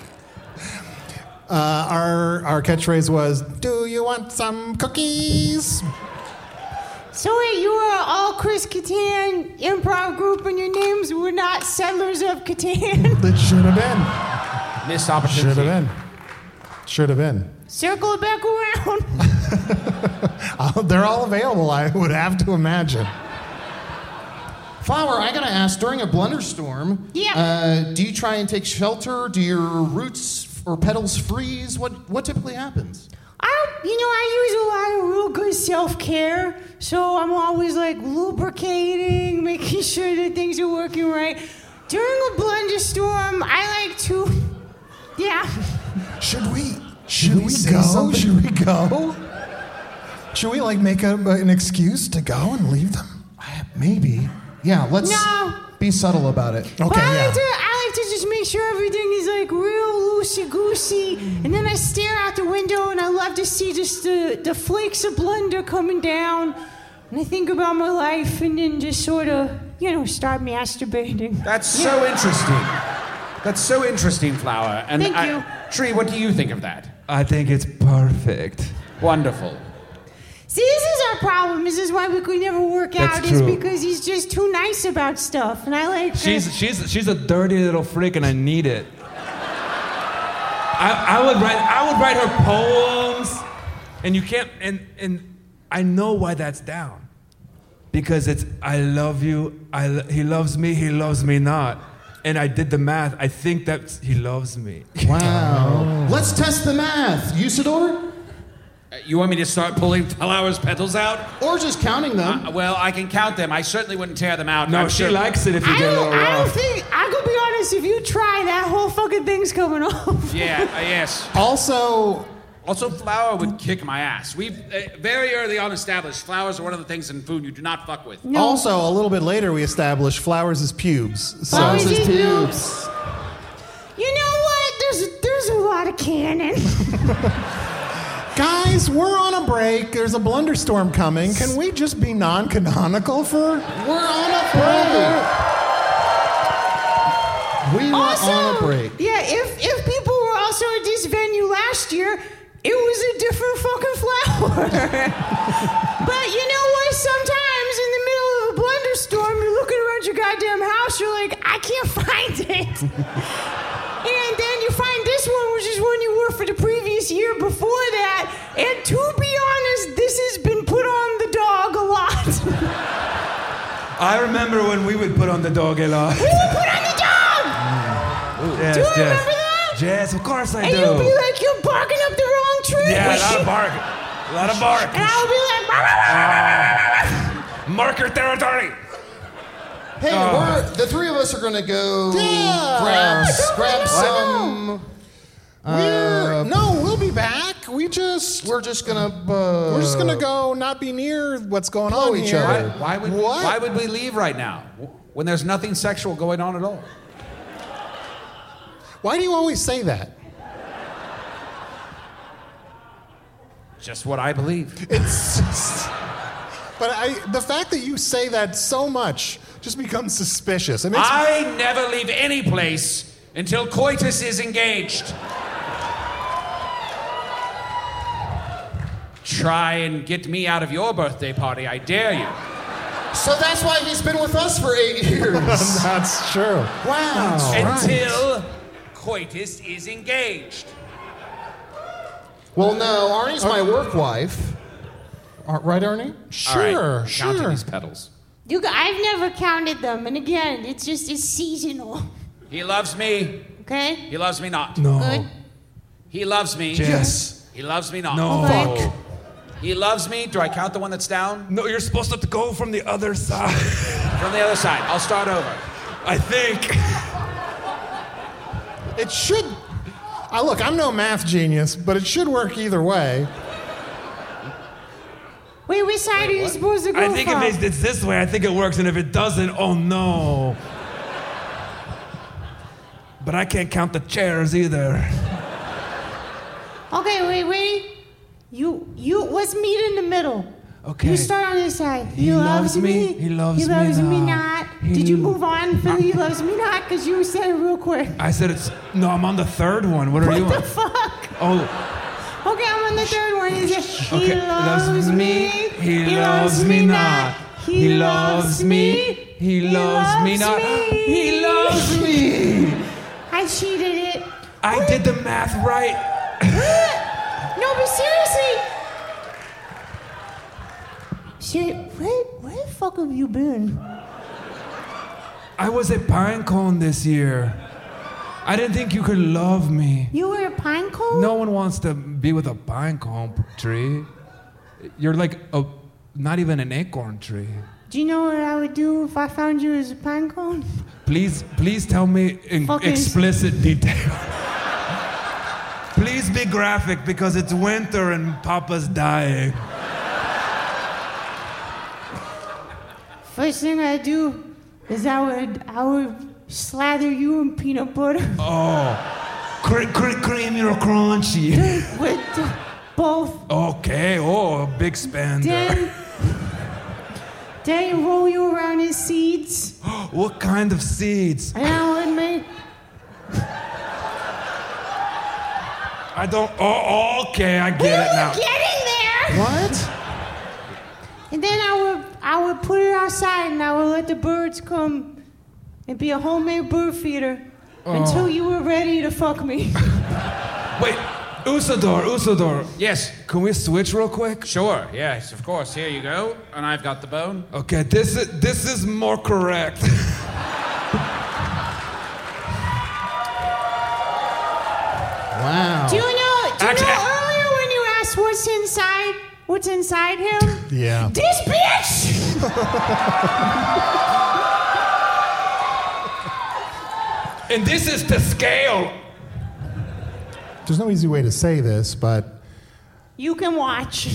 Uh, our our catchphrase was, "Do you want some cookies?" So wait, you were all Chris Kattan improv group and your names were not Settlers of Catan? It should have been. Missed opportunity. Should have been. Should have been. Circle it back around. Uh, they're all available, I would have to imagine. Flower, I gotta ask, during a blunderstorm, Yeah. uh, do you try and take shelter? Do your roots or petals freeze? What what typically happens? I, you know, I use a lot of real good self-care, so I'm always like lubricating, making sure that things are working right. During a blunderstorm, I like to, yeah. Should we? Should, we, say go? something? Should we go? Should we like make a, an excuse to go and leave them? Maybe. Yeah, let's No. be subtle about it. Okay, But I yeah. like to, I like to just make sure everything is like real loosey-goosey, and then I stare out the window and I love to see just the, the flakes of blunder coming down, and I think about my life and then just sort of, you know, start masturbating. That's so interesting. That's so interesting, Flower. And Thank I- you. Tree, what do you think of that? I think it's perfect. Wonderful. See, this is our problem. This is why we could never work That's out. Is true. because he's just too nice about stuff, and I like. to- She's she's she's a dirty little freak, and I need it. I, I would write I would write her poems, and you can't and and I know why that's down, because it's I love you, I lo- he loves me, he loves me not, and I did the math. I think that he loves me. Wow. Let's test the math. Usador? Uh, you want me to start pulling Flower's petals out? Or just counting them. Uh, well, I can count them. I certainly wouldn't tear them out. No, I'm she sure- likes it if you I get a don't, little I don't rough. think. I could be honest. If you try, that whole fucking thing's coming off. Yeah, uh, yes. Also, Also, flour would kick my ass. We've uh, very early on established flowers are one of the things in food you do not fuck with. also a little bit later, we established flowers as pubes. So Flowers as pubes. You know what? There's there's a lot of canon. Guys, we're on a break. There's a blunderstorm coming. Can we just be non-canonical for? We're on a break. We were Also, on a break. yeah, if if people were also at this venue last year, it was a different fucking flower. But you know what? Sometimes in the middle of a blunderstorm, you're looking around your goddamn house, you're like, I I can't find it. And then you find this one, which is one you wore for the previous year before that. And to be honest, this has been put on the dog a lot. I remember when we would put on the dog a lot. We would put on the dog! Ooh. Yes, do you yes. remember that? Yes, of course I and do. And you'd be like, you're barking up the wrong tree. Yeah, a lot of bark. A lot of bark. And I would be like, bah, bah, bah, bah, bah. Marker territory. Hey, Oh. we're, the three of us are going to go Yeah. grab, Yeah, grab no, some... We're, Uh, no, we'll be back. We just we're just gonna uh, we're just gonna go not be near what's going blow on each here. other. Why would, What? why would we leave right now when there's nothing sexual going on at all? Why do you always say that? Just what I believe. It's just, but I the fact that you say that so much just becomes suspicious. It makes I never leave any place until coitus is engaged. Try and get me out of your birthday party, I dare you. So that's why he's been with us for eight years. That's true. Wow. Until coitus is engaged. Well, no, Arnie's my work wife. Uh, right, Arnie? All Sure, right, sure. counting these petals. You, g- I've never counted them. And again, it's just, it's seasonal. He loves me. Okay? He loves me not. No. Good. He loves me. Yes. He loves me not. No. Okay. He loves me. Do I count the one that's down? No, you're supposed to go from the other side. From the other side. I'll start over. I think. It should. I look, I'm no math genius, but it should work either way. Wait, which side are you supposed to go I think from? if it's, it's this way, I think it works, and if it doesn't, oh no. But I can't count the chairs either. Okay, wait, wait. You, you, let's meet in the middle. Okay. You start on this side. He loves me. He loves He me loves me not. not. He- Did you move on for He loves me not? Because you said it real quick. I said it's no. I'm on the third one. What are What you the on? fuck? Oh, Okay, I'm on the third one. He said, he okay. loves me. He loves me not. He loves me. He loves me not. He loves me. I cheated it. I did the math right. No, but seriously. Ser- where, where the fuck have you been? I was a pine cone this year. I didn't think you could love me. You were a pine cone? No one wants to be with a pine cone tree. You're like a, not even an acorn tree. Do you know what I would do if I found you as a pine cone? Please, please tell me in Fucking- explicit detail. Please be graphic because it's winter and Papa's dying. First thing I do is I would I would slather you in peanut butter Oh, cre- cre- creamy or crunchy? with uh, both. Okay, oh, a big spender. Then, then roll you around in seeds, What kind of seeds? and I would make. I don't. Oh, okay, I We get it were now. getting there. What? And then I would I would put it outside, and I would let the birds come and be a homemade bird feeder Oh. until you were ready to fuck me. Wait, Usador, Usador. Yes. Can we switch real quick? Sure. Yes, of course. Here you go. And I've got the bone. Okay, this is this is more correct. Wow. Do you know? Do you Actually- know earlier when you asked what's inside? What's inside him? Yeah. This bitch. And this is to scale. There's no easy way to say this, but You can watch.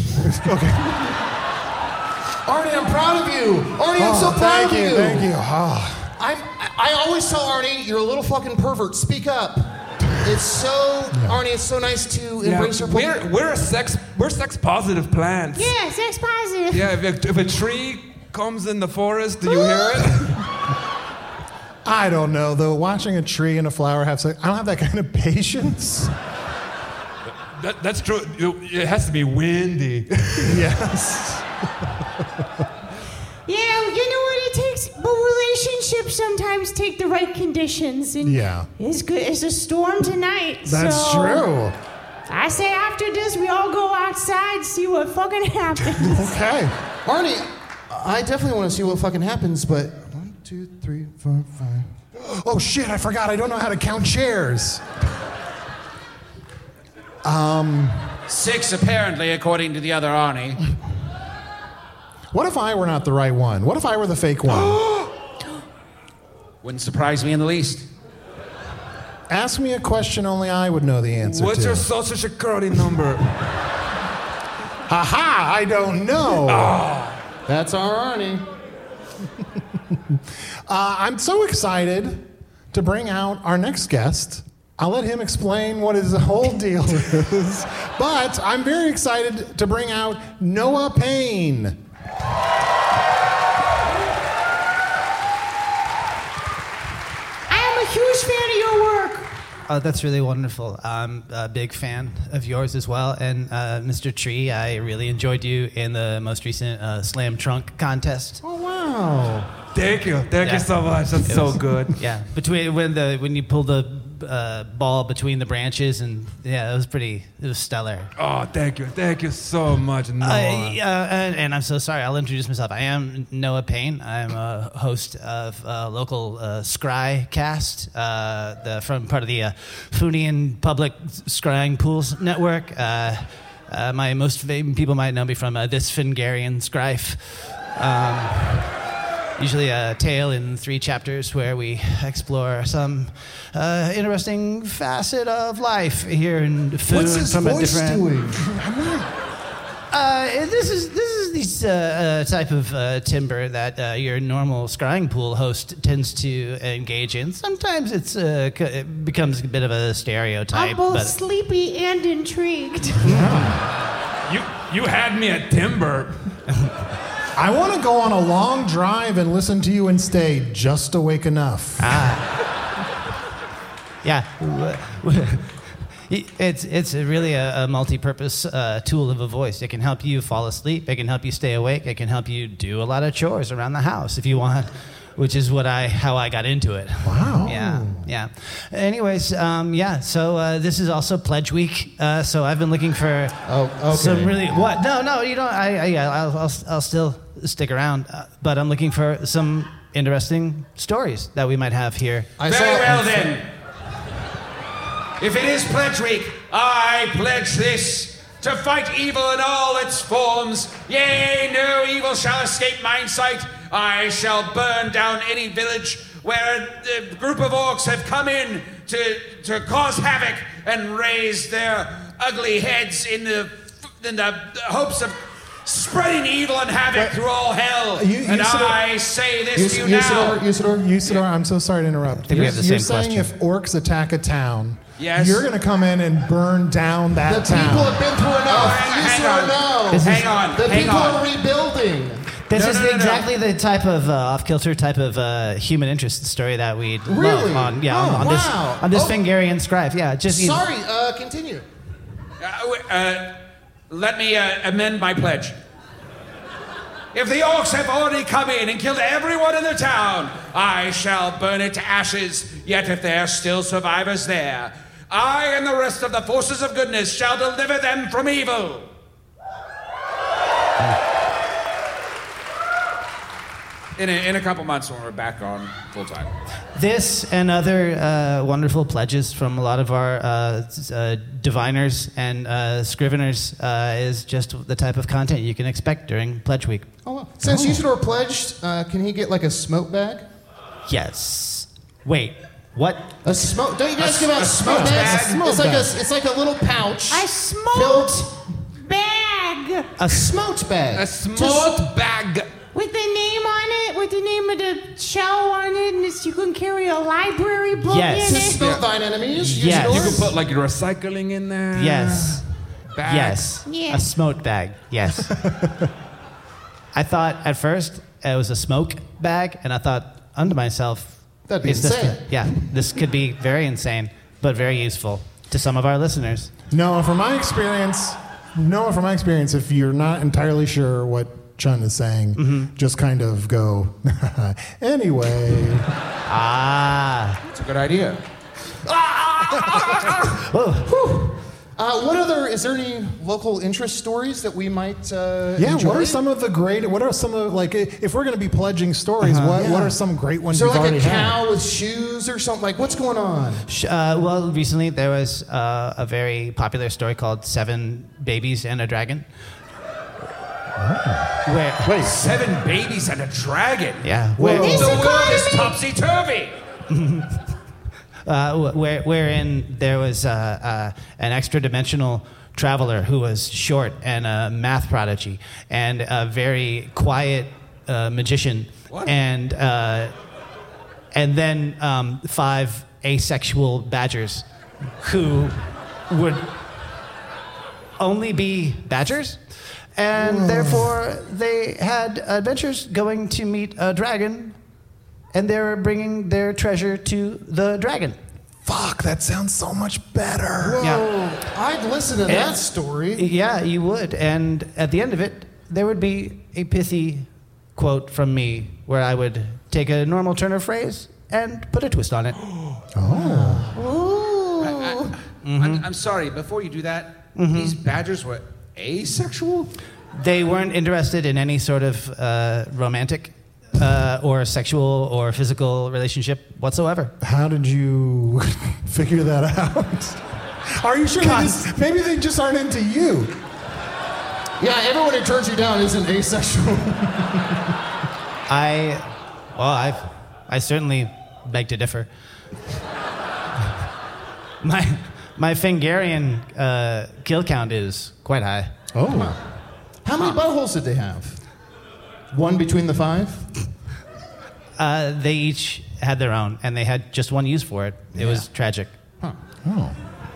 Arnie, I'm proud of you. Arnie, I'm oh, so proud thank of you, you. thank you. Oh. I'm, I always tell Arnie, you're a little fucking pervert. Speak up. It's so, Arnie, it's so nice to embrace your we're we're a sex we're sex positive plants. Yeah, sex positive. Yeah, if a, if a tree comes in the forest, do you hear it? I don't know though. Watching a tree and a flower have sex, I don't have that kind of patience. That, that's true. It has to be windy. Yes. Yeah, you know what it takes? But relationships sometimes take the right conditions. And Yeah. It's good. It's a storm tonight. That's so true. I say after this, we all go outside, see what fucking happens. Okay. Arnie, I definitely want to see what fucking happens, but one, two, three, four, five. Oh shit, I forgot. I don't know how to count chairs. Um, Six, apparently, according to the other Arnie. What if I were not the right one? What if I were the fake one? Wouldn't surprise me in the least. Ask me a question only I would know the answer What's to. your social security number? Haha, I don't know. Oh. That's our Arnie. uh, I'm so excited to bring out our next guest. I'll let him explain what his whole deal is. But I'm very excited to bring out Noah Payne. I'm a huge fan of your work. Oh, that's really wonderful. I'm a big fan of yours as well. And uh, Mister Tree, I really enjoyed you in the most recent uh, Slam Trunk contest. Oh, wow. Thank you. Thank Yeah. you so much. That's It so was- good. Yeah, between when the when you pulled the uh, ball between the branches, and yeah, it was pretty. It was stellar. Oh, thank you. Thank you so much, Noah. Uh, yeah, and, and I'm so sorry. I'll introduce myself. I am Noah Payne. I'm a host of a local uh, Scry cast, uh, the, from part of the uh, Funian Public Scrying Pools Network. Uh, uh, my most famous people might know me from uh, This Fingarian Scryfe. Um, Usually a tale in three chapters where we explore some uh, interesting facet of life here in Foon. What's his from a voice different. doing? Uh, this is this is the uh, uh, type of uh, timber that uh, your normal scrying pool host tends to engage in. Sometimes it's uh, c- it becomes a bit of a stereotype, I'm both but sleepy and intrigued. You you had me at timber. I want to go on a long drive and listen to you and stay just awake enough. yeah. It's it's really a, a multi-purpose uh, tool of a voice. It can help you fall asleep. It can help you stay awake. It can help you do a lot of chores around the house if you want, which is what I how I got into it. Wow. Yeah, yeah. Anyways, um, yeah. So uh, this is also Pledge Week. Uh, so I've been looking for Oh, okay. some really what? No, no. You don't. I, I yeah. I'll, I'll I'll still stick around, uh, but I'm looking for some interesting stories that we might have here. I Very saw- well, then. If it is Pledge Week, I pledge this to fight evil in all its forms. Yea, no evil shall escape mine sight. I shall burn down any village where a group of orcs have come in to, to cause havoc and raise their ugly heads in the, in the hopes of spreading evil and havoc through all hell. You- and Usador- I say this Us- to you now. Usador, Usador, Usador, I'm so sorry to interrupt. I think we you're have the you're same saying question. if orcs attack a town, Yes. you're going to come in and burn down that The town. people have been through enough. hang- You hang should on. know. This is- Hang on, The hang people on. are rebuilding. This No, is no, no, no. exactly the type of uh, off-kilter type of uh, human interest story that we'd Really? love on yeah on, Oh, on wow. this on this Oh. Fingarian Scribe. Yeah, just you- Sorry, uh, continue. Uh, w- uh, let me uh, amend my pledge. If the orcs have already come in and killed everyone in the town, I shall burn it to ashes. Yet if there are still survivors there, I and the rest of the forces of goodness shall deliver them from evil. In a, in a couple months when we're back on full time. This and other uh, wonderful pledges from a lot of our uh, s- uh, diviners and uh, scriveners uh, is just the type of content you can expect during Pledge Week. Oh, wow. Since Usador pledged, uh, can he get like a smoke bag? Yes. Wait. What? A smoke? Don't you guys A- give out a smoke smoke bags? bag? It's like a Smoke it's like a little pouch. A smoked Filled- bag A Smoked bag. A smoked bag. with the name on it, with the name of the show on it, and it's, you can carry a library book Yes. in To it. smoke thine enemies. Yes. Usador? You can put like your recycling in there. Yes. Bag. Yes. Yeah. A smoke bag. Yes. I thought at first it was a smoke bag, and I thought unto myself, That'd be is this insane. the- yeah, this could be very insane, but very useful to some of our listeners. No, from my experience, no, from my experience, if you're not entirely sure what Chun is saying, Mm-hmm. just kind of go, anyway. Ah. That's a good idea. Uh, what other, is there any local interest stories that we might uh, Yeah, enjoy? what are some of the great, what are some of, like, if we're going to be pledging stories, Uh-huh. what, Yeah. what are some great ones Is there you've like already a cow had? with shoes or something? Like, what's going on? Sh- Uh, well, recently there was uh, a very popular story called Seven Babies and a Dragon. Where, Wait, seven babies and a dragon. Yeah. Where Whoa. the world is topsy turvy. uh, where, wherein there was uh, uh, an extra dimensional traveler who was short and a math prodigy and a very quiet uh, magician. What? And uh, and then um, five asexual badgers who would only be badgers. And therefore, they had adventures going to meet a dragon, and they were bringing their treasure to the dragon. Fuck, that sounds so much better. Whoa, Yeah. I'd listen to And- that story. Yeah, you would. And at the end of it, there would be a pithy quote from me where I would take a normal turn of phrase and put a twist on it. Ooh. I, I'm, I'm sorry, before you do that, these badgers were asexual? They weren't interested in any sort of uh, romantic uh, or sexual or physical relationship whatsoever. How did you figure that out? Are you sure they just, maybe they just aren't into you? Yeah, everyone who turns you down isn't asexual. I, well, I, I certainly beg to differ. my, my Fingarian uh, kill count is quite high. Oh. How many buttholes did they have? One between the five? Uh, they each had their own, and they had just one use for it. It was tragic. Huh. Oh.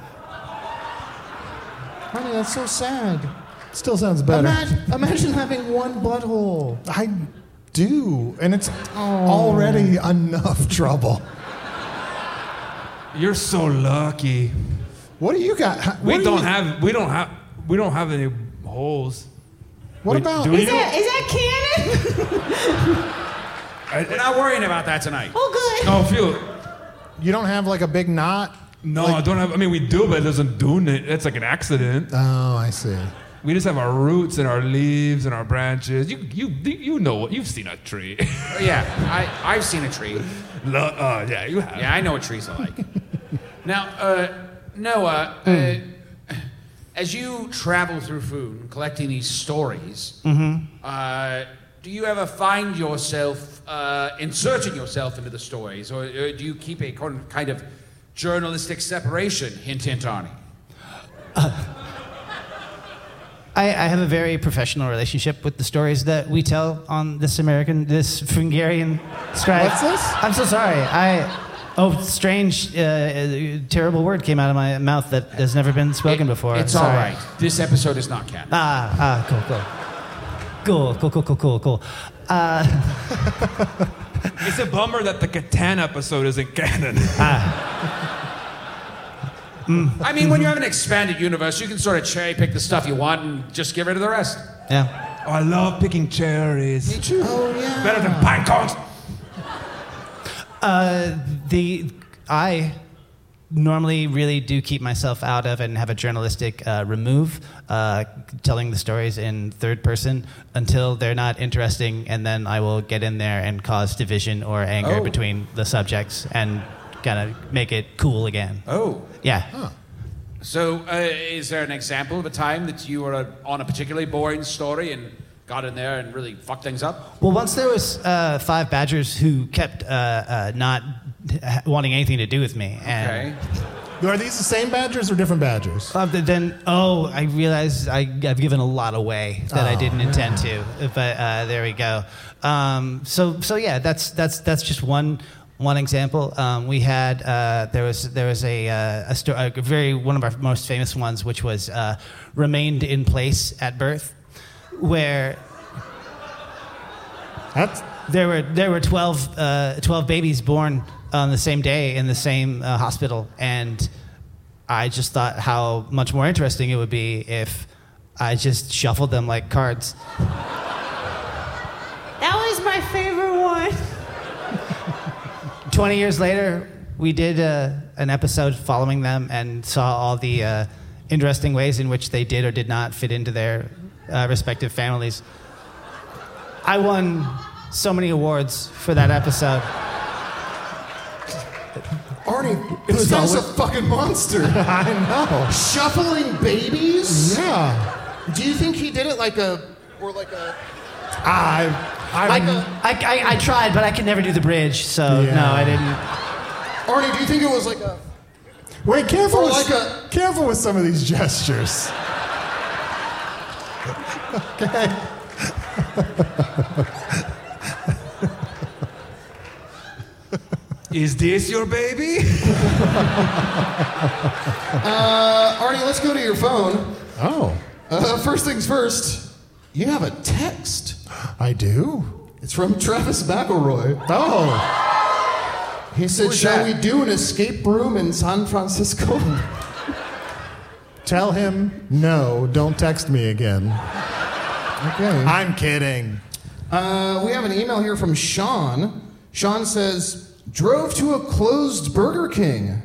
Honey, that's so sad. Still sounds better. Imagine, imagine having one butthole. I do, and it's already enough trouble. You're so lucky. What do you got? What We do don't you- have. We don't have. We don't have any holes. What Wait, about? do Is you? that, is that canon? We're not worrying about that tonight. Oh, good. No, feel. You don't have like a big knot? No, Like- I don't have. I mean, we do, but it doesn't do it. It's like an accident. Oh, I see. We just have our roots and our leaves and our branches. You, you, you know. You've seen a tree. Yeah, I, I've seen a tree. Lo- uh, yeah, you have. Yeah, I know what trees are like. Now, uh, Noah, uh, as you travel through Foon collecting these stories, uh, do you ever find yourself uh, inserting yourself into the stories, or, or do you keep a con- kind of journalistic separation? Hint, hint, Arnie. I, I have a very professional relationship with the stories that we tell on this American, this Fungarian scribe. What's this? I'm so sorry. I, oh, strange, uh, uh, terrible word came out of my mouth that has never been spoken before. It's Sorry. all right. This episode is not canon. Ah, ah, cool, cool. Cool, cool, cool, cool, cool, cool. Uh, It's a bummer that the Catan episode isn't canon. I mean, when you have an expanded universe, you can sort of cherry pick the stuff you want and just get rid of the rest. yeah. Oh, I love picking cherries. Me too. Oh, yeah. Better than pine cones. Uh, the I normally really do keep myself out of and have a journalistic uh, remove, uh, telling the stories in third person until they're not interesting, and then I will get in there and cause division or anger Oh. between the subjects and kind of make it cool again. Oh. Yeah. So, uh, is there an example of a time that you were uh, on a particularly boring story and got in there and really fucked things up? Well, once there was uh, five badgers who kept uh, uh, not wanting anything to do with me, and. Okay. Are these the same badgers or different badgers? Uh, but then, oh, I realized I, I've given a lot away that I Oh, didn't intend to. But uh, there we go. Um, so, so yeah, that's that's that's just one one example. Um, we had uh, there was there was a uh, a, sto- a very one of our most famous ones, which was uh, remained in place at birth, where That's there were there were twelve, uh, twelve babies born on the same day in the same uh, hospital, and I just thought how much more interesting it would be if I just shuffled them like cards. twenty years later, we did uh, an episode following them and saw all the uh, interesting ways in which they did or did not fit into their uh, respective families. I won so many awards for that episode. Arnie, this guy's a fucking monster. I know. Shuffling babies? Yeah. Do you think he did it like a, or like a... I, I, like a, I, I, I tried, but I could never do the bridge, so Yeah. no, I didn't. Arnie, do you think it was like a... Wait, careful Or with, like a- careful with some of these gestures. Okay. Is this your baby? Uh, Arnie, let's go to your phone. Oh. Uh, first things first, you have a text. I do? It's from Travis McElroy. Oh. He said, Who's shall that? we do an escape room in San Francisco? Tell him, no, don't text me again. Okay. I'm kidding. Uh, we have an email here from Sean. Sean says, drove to a closed Burger King.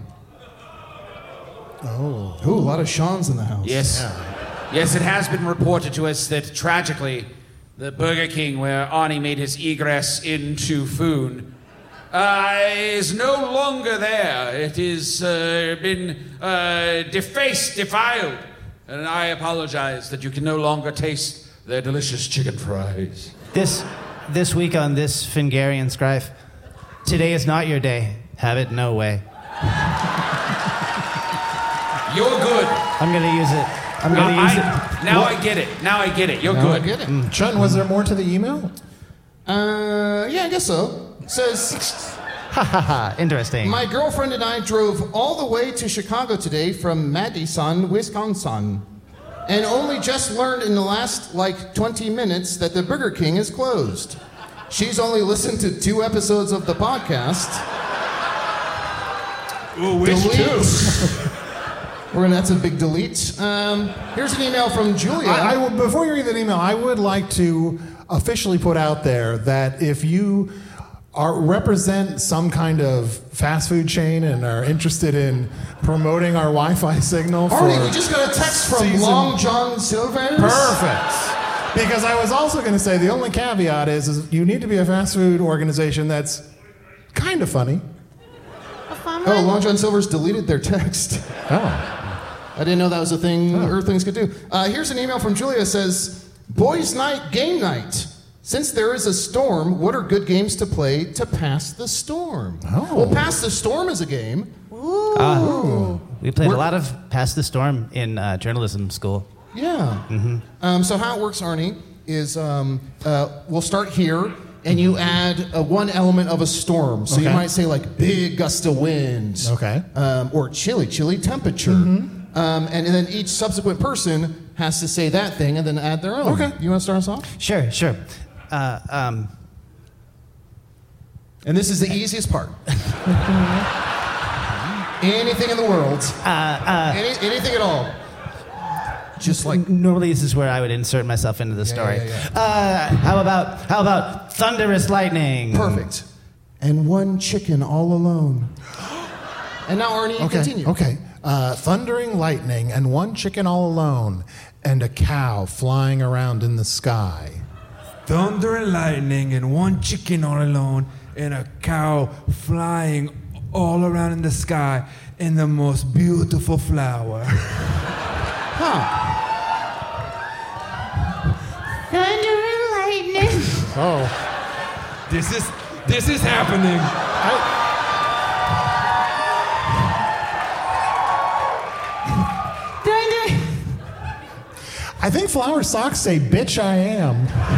Oh. Ooh, a lot of Sean's in the house. Yes. Yes, it has been reported to us that tragically, the Burger King where Arnie made his egress into Foon uh, is no longer there. It has uh, been uh, defaced, defiled. And I apologize that you can no longer taste their delicious chicken fries. This this week on this Fingarian Scrife, today is not your day. Have it no way. You're good. I'm gonna use it. I'm gonna Now use I- it. Now I get it. Now I get it. You're Now I good. get it. Mm. Chun, was there more to the email? Uh, yeah, I guess so. It says, Ha ha ha. Interesting. my girlfriend and I drove all the way to Chicago today from Madison, Wisconsin, and only just learned in the last, like, twenty minutes that the Burger King is closed. She's only listened to two episodes of the podcast. Ooh, which two? Delete. We're gonna, that's a big delete. Um, here's an email from Julia. I, I will- before you read that email, I would like to officially put out there that if you are represent some kind of fast food chain and are interested in promoting our Wi-Fi signal for Arnie, we just got a text from season- Long John Silvers. Perfect. Because I was also going to say the only caveat is, is you need to be a fast food organization that's kind of funny. Oh, Long John Silver's deleted their text. Oh. I didn't know that was a thing Earthlings could do. Uh, here's an email from Julia. It says, boys' night, game night. Since there is a storm, what are good games to play to pass the storm? Oh. Well, Pass the Storm is a game. Ah, we played We're- a lot of Pass the Storm in uh, journalism school. Yeah. Mm-hmm. Um, so how it works, Arnie, is um, uh, we'll start here, and you add a one element of a storm. So you Okay. might say like big gust of wind. Okay. Um, or chilly, chilly temperature. Um, and, and then each subsequent person has to say that thing and then add their own. Okay. You want to start us off? Sure, sure. Uh, um, And this is the easiest part. Anything in the world. uh, uh, Any, anything at all. Just like normally, this is where I would insert myself into the story. yeah, Uh, how about how about thunderous lightning? perfect. And one chicken all alone. And now, Arnie, you Okay. continue. Okay. Uh, thundering lightning and one chicken all alone and a cow flying around in the sky. Thunder and lightning and one chicken all alone and a cow flying all around in the sky and the most beautiful flower. Thunder and lightning. Oh. This is this is happening. Thunder. I think flower socks say, bitch, I am.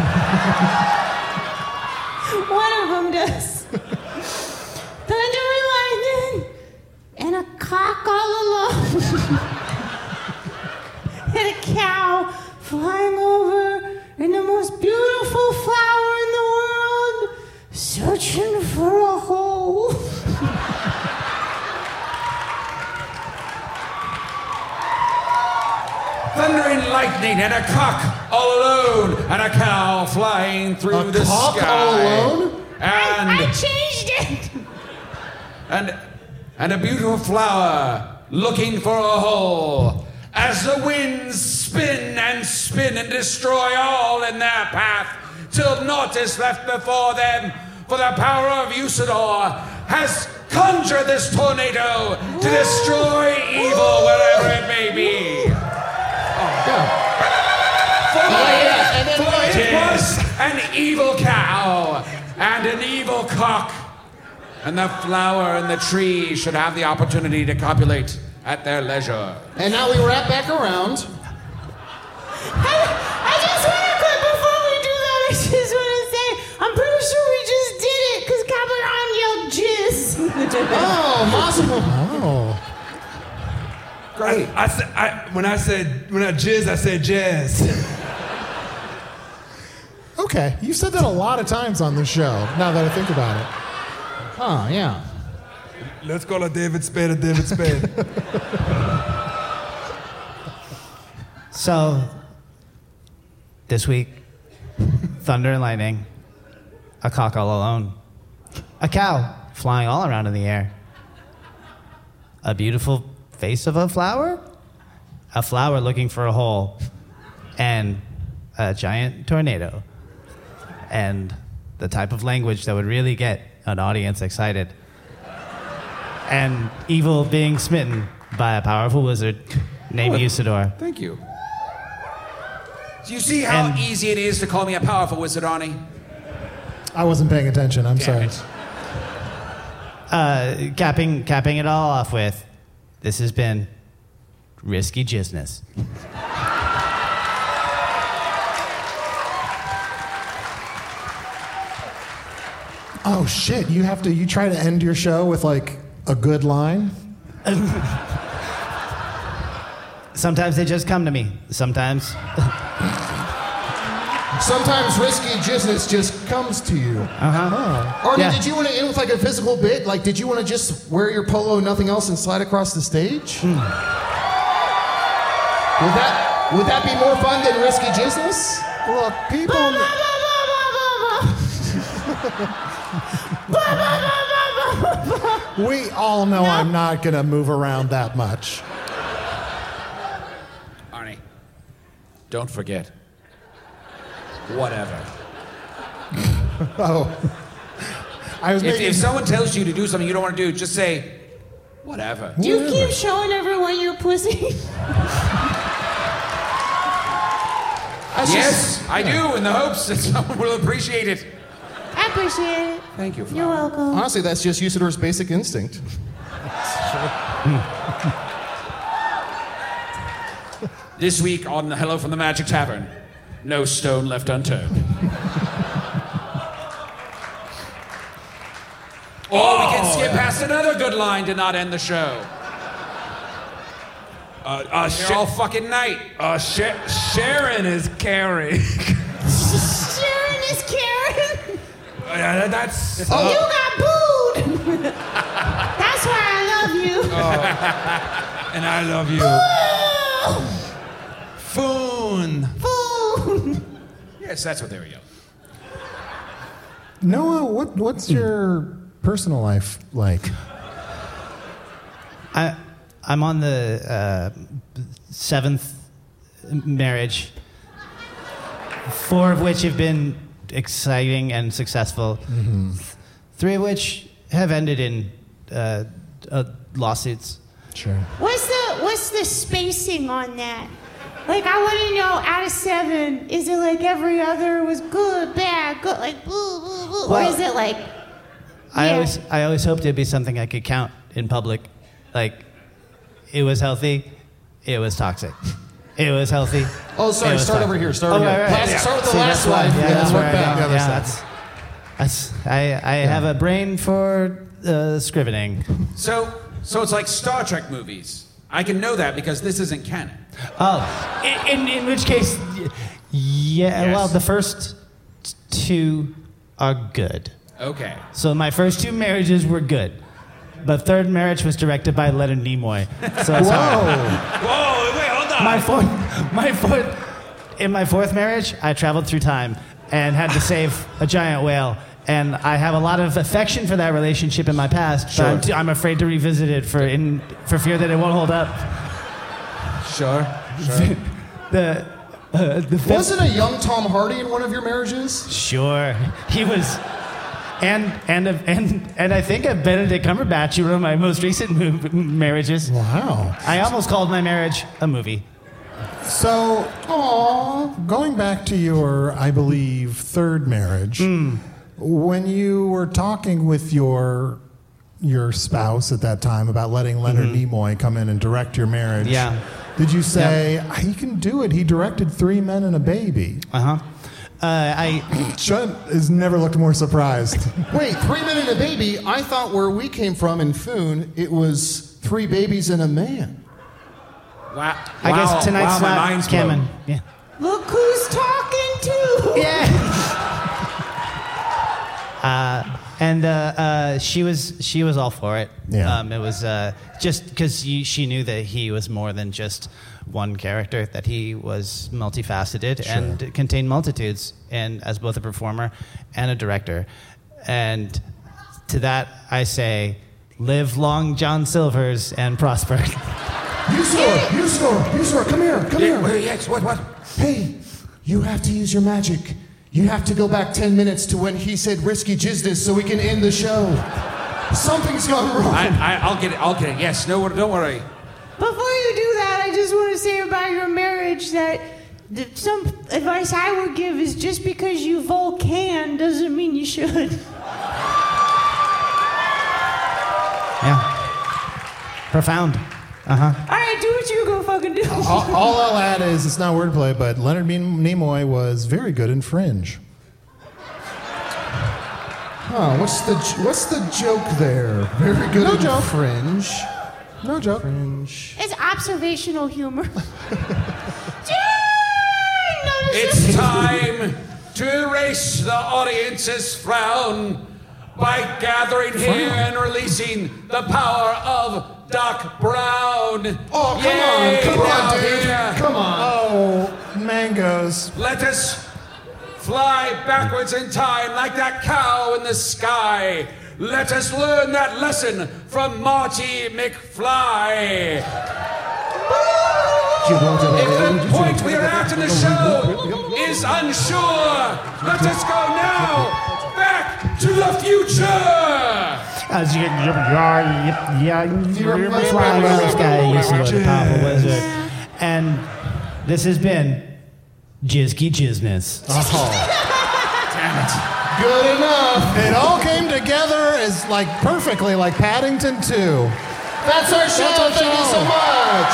One of them does. Thunder and lightning. And a cock all alone. And a cow flying over. And the most beautiful flower in the world. Searching for a hole. Thunder and lightning and a cock all alone and a cow flying through A the cock sky. all alone? And I changed it. and a beautiful flower looking for a hole. As the winds spin and spin and destroy all in their path, till naught is left before them, for the power of Usador has conjured this tornado to destroy evil wherever it may be. Oh, God. For, yeah, it, for it was an evil cow and an evil cock, and the flower and the tree should have the opportunity to copulate at their leisure. And now we wrap back around. I, I just want to quick before we do that. I just want to say I'm pretty sure we just did it because Cameron yelled jizz. Oh, possible. Oh. Great. I, I, said- I, when I said when I jizz, I said jazz. Okay, you've said that a lot of times on this show, now that I think about it. Huh, yeah. Let's call a David Spade a David Spade. So, this week, thunder and lightning, a cock all alone, a cow flying all around in the air, a beautiful face of a flower, a flower looking for a hole, and a giant tornado. And the type of language that would really get an audience excited. And evil being smitten by a powerful wizard named Usador. Thank you. Do you see how And- easy it is to call me a powerful wizard, Arnie? I wasn't paying attention, I'm sorry. it. Uh, capping, capping it all off with, this has been Risky Jizness. Oh shit, you have to, you try to end your show with like a good line? Sometimes they just come to me. Sometimes. Sometimes risky business just comes to you. Uh-huh. Arnie, Yeah. did you want to end with like a physical bit? Like, did you want to just wear your polo, nothing else, and slide across the stage? Hmm. Would that would that be more fun than risky business? Look, people. We all know I'm not gonna move around that much. Arnie, don't forget. Whatever. Oh. I was If, making... if someone tells you to do something you don't want to do, just say, whatever. Do you keep showing everyone your pussy? Yes, I do, in the hopes that someone will appreciate it. I appreciate it. Thank you, You're welcome. Honestly, that's just Usador's basic instinct. This week on Hello from the Magic Tavern, no stone left unturned. Or we can skip past another good line to not end the show. Uh, uh, Here Sha- all fucking night. uh, Sha- Sharon is Carrie. Sharon is Karen. Yeah, that- that's. Oh, you got booed. That's why I love you. And I love you. Foon. Food. Yes, that's what they were yelling. Noah, what, what's your personal life like? I, I'm on the uh, seventh marriage, four of which have been exciting and successful, Mm-hmm. three of which have ended in uh, uh, lawsuits. Sure. What's the what's the spacing on that? Like, I want to know, out of seven, is it like every other was good, bad, good, like boo, boo, boo, or Well, is it like I Yeah. always, I always hoped it'd be something I could count in public. Like, it was healthy, it was toxic. It was healthy. Oh, sorry, it was start toxic. over here, start Oh, over right, here. right, Last- yeah. start with the See, last that's why- one. Yeah, Yeah, that's work where I back. go. Other Yeah, side. that's, that's, I, I have a brain for uh, scrivening. So, so it's like Star Trek movies. I can know that because this isn't canon. Oh, in, in, in which case, y- yeah, Yes. well, the first t- two are good. Okay. So my first two marriages were good. The third marriage was directed by Leonard Nimoy. So it's hard. Whoa, wait, hold on. My fourth, my fourth, in my fourth marriage, I traveled through time and had to save a giant whale and I have a lot of affection for that relationship in my past, Sure. but I'm, too, I'm afraid to revisit it for in for fear that it won't hold up. Sure. Sure. the uh, the fifth- Wasn't a young Tom Hardy in one of your marriages? Sure, he was, and and and and I think a Benedict Cumberbatch in one of my most recent mo- marriages. Wow! I almost called my marriage a movie. So, aww, going back to your, I believe, third marriage, Mm. when you were talking with your your spouse at that time about letting Leonard Mhm. Nimoy come in and direct your marriage, Yeah. did you say he can do it? He directed Three Men and a Baby. Uh-huh. Uh I Chunt has never looked more surprised. Wait, Three Men and a Baby? I thought where we came from in Foon, it was Three Babies and a Man. Wow. I guess tonight's wow, my not mind's canon. blown. Yeah. Look who's talking to. Yeah. Uh, and uh, uh, she was she was all for it. Yeah. Um, it was uh, just because she knew that he was more than just one character, that he was multifaceted Sure. and contained multitudes, and as both a performer and a director. And to that I say, live long, John Silvers, and prosper. Usador, Usador, Usador, come here, come Yeah, well, here. yes, what, what? Hey, you have to use your magic. You have to go back ten minutes to when he said risky business so we can end the show. Something's gone wrong. I, I, I'll get it, I'll get it. Yes, no, don't worry. Before you do that, I just want to say about your marriage that th- some advice I would give is just because you Vulcan doesn't mean you should. Yeah. Profound. Uh-huh. All right, do what you go fucking do. all, all I'll add is, it's not wordplay, but Leonard Nimoy was very good in Fringe. Huh, what's the what's the joke there? Very good No in joke. Fringe. No joke. Fringe. It's observational humor. It's time to erase the audience's frown by gathering here and releasing the power of Doc Brown. Oh, come Yay, on, come on, down dude. here. Come on. Oh, mangoes. Let us fly backwards in time like that cow in the sky. Let us learn that lesson from Marty McFly. If the point we are at in the show is unsure, let us go now back to the future. As you, yeah, yeah, this guy used to be the powerful wizard. And this has been Jizky Jizness. Oh, Damn it. Good enough. it all came together as like perfectly like Paddington two. That's our show. That's our Thank you show. so much.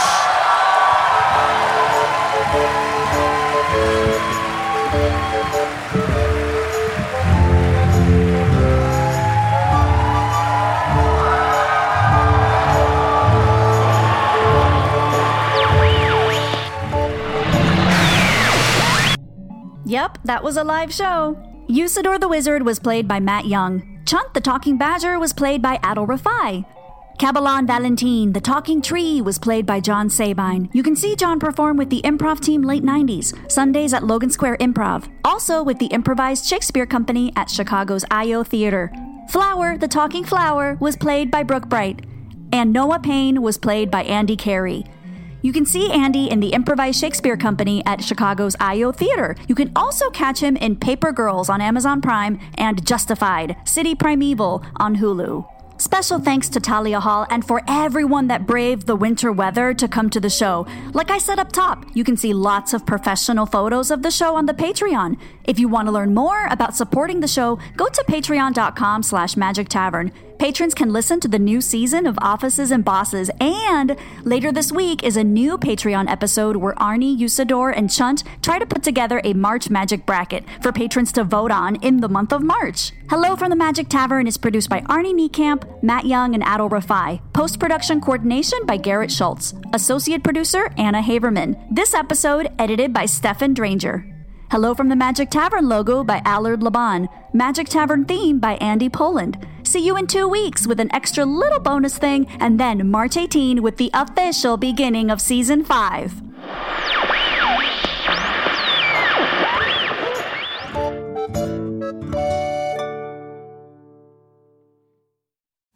Yep, that was a live show. Usador the Wizard was played by Matt Young. Chunt the Talking Badger was played by Adol Rafai. Cabalon Valentine, the Talking Tree, was played by John Sabine. You can see John perform with the improv team late nineties, Sundays at Logan Square Improv. Also with the Improvised Shakespeare Company at Chicago's I O Theater. Flower, the Talking Flower, was played by Brooke Bright. And Noah Payne was played by Andy Carey. You can see Andy in the Improvised Shakespeare Company at Chicago's I O Theater. You can also catch him in Paper Girls on Amazon Prime and Justified, City Primeval on Hulu. Special thanks to Talia Hall and for everyone that braved the winter weather to come to the show. Like I said up top, you can see lots of professional photos of the show on the Patreon. If you want to learn more about supporting the show, go to patreon.com slash magic tavern. Patrons can listen to the new season of Offices and Bosses, and later this week is a new Patreon episode where Arnie, Usador, and Chunt try to put together a March Magic bracket for patrons to vote on in the month of March. Hello from the Magic Tavern is produced by Arnie Niekamp, Matt Young, and Adol Rafai. Post-production coordination by Garrett Schultz. Associate producer Anna Haverman. This episode edited by Stefan Dranger. Hello from the Magic Tavern logo by Allard Laban. Magic Tavern theme by Andy Poland. See you in two weeks with an extra little bonus thing, and then March eighteenth with the official beginning of Season five.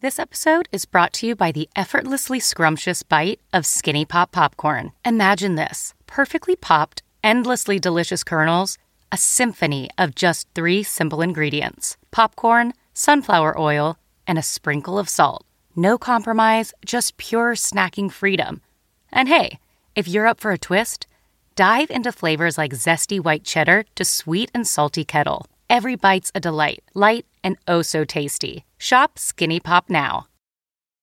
This episode is brought to you by the effortlessly scrumptious bite of Skinny Pop popcorn. Imagine this: perfectly popped, endlessly delicious kernels, a symphony of just three simple ingredients: popcorn, sunflower oil, and a sprinkle of salt. No compromise, just pure snacking freedom. And hey, if you're up for a twist, dive into flavors like zesty white cheddar to sweet and salty kettle. Every bite's a delight, light and oh so tasty. Shop Skinny Pop now.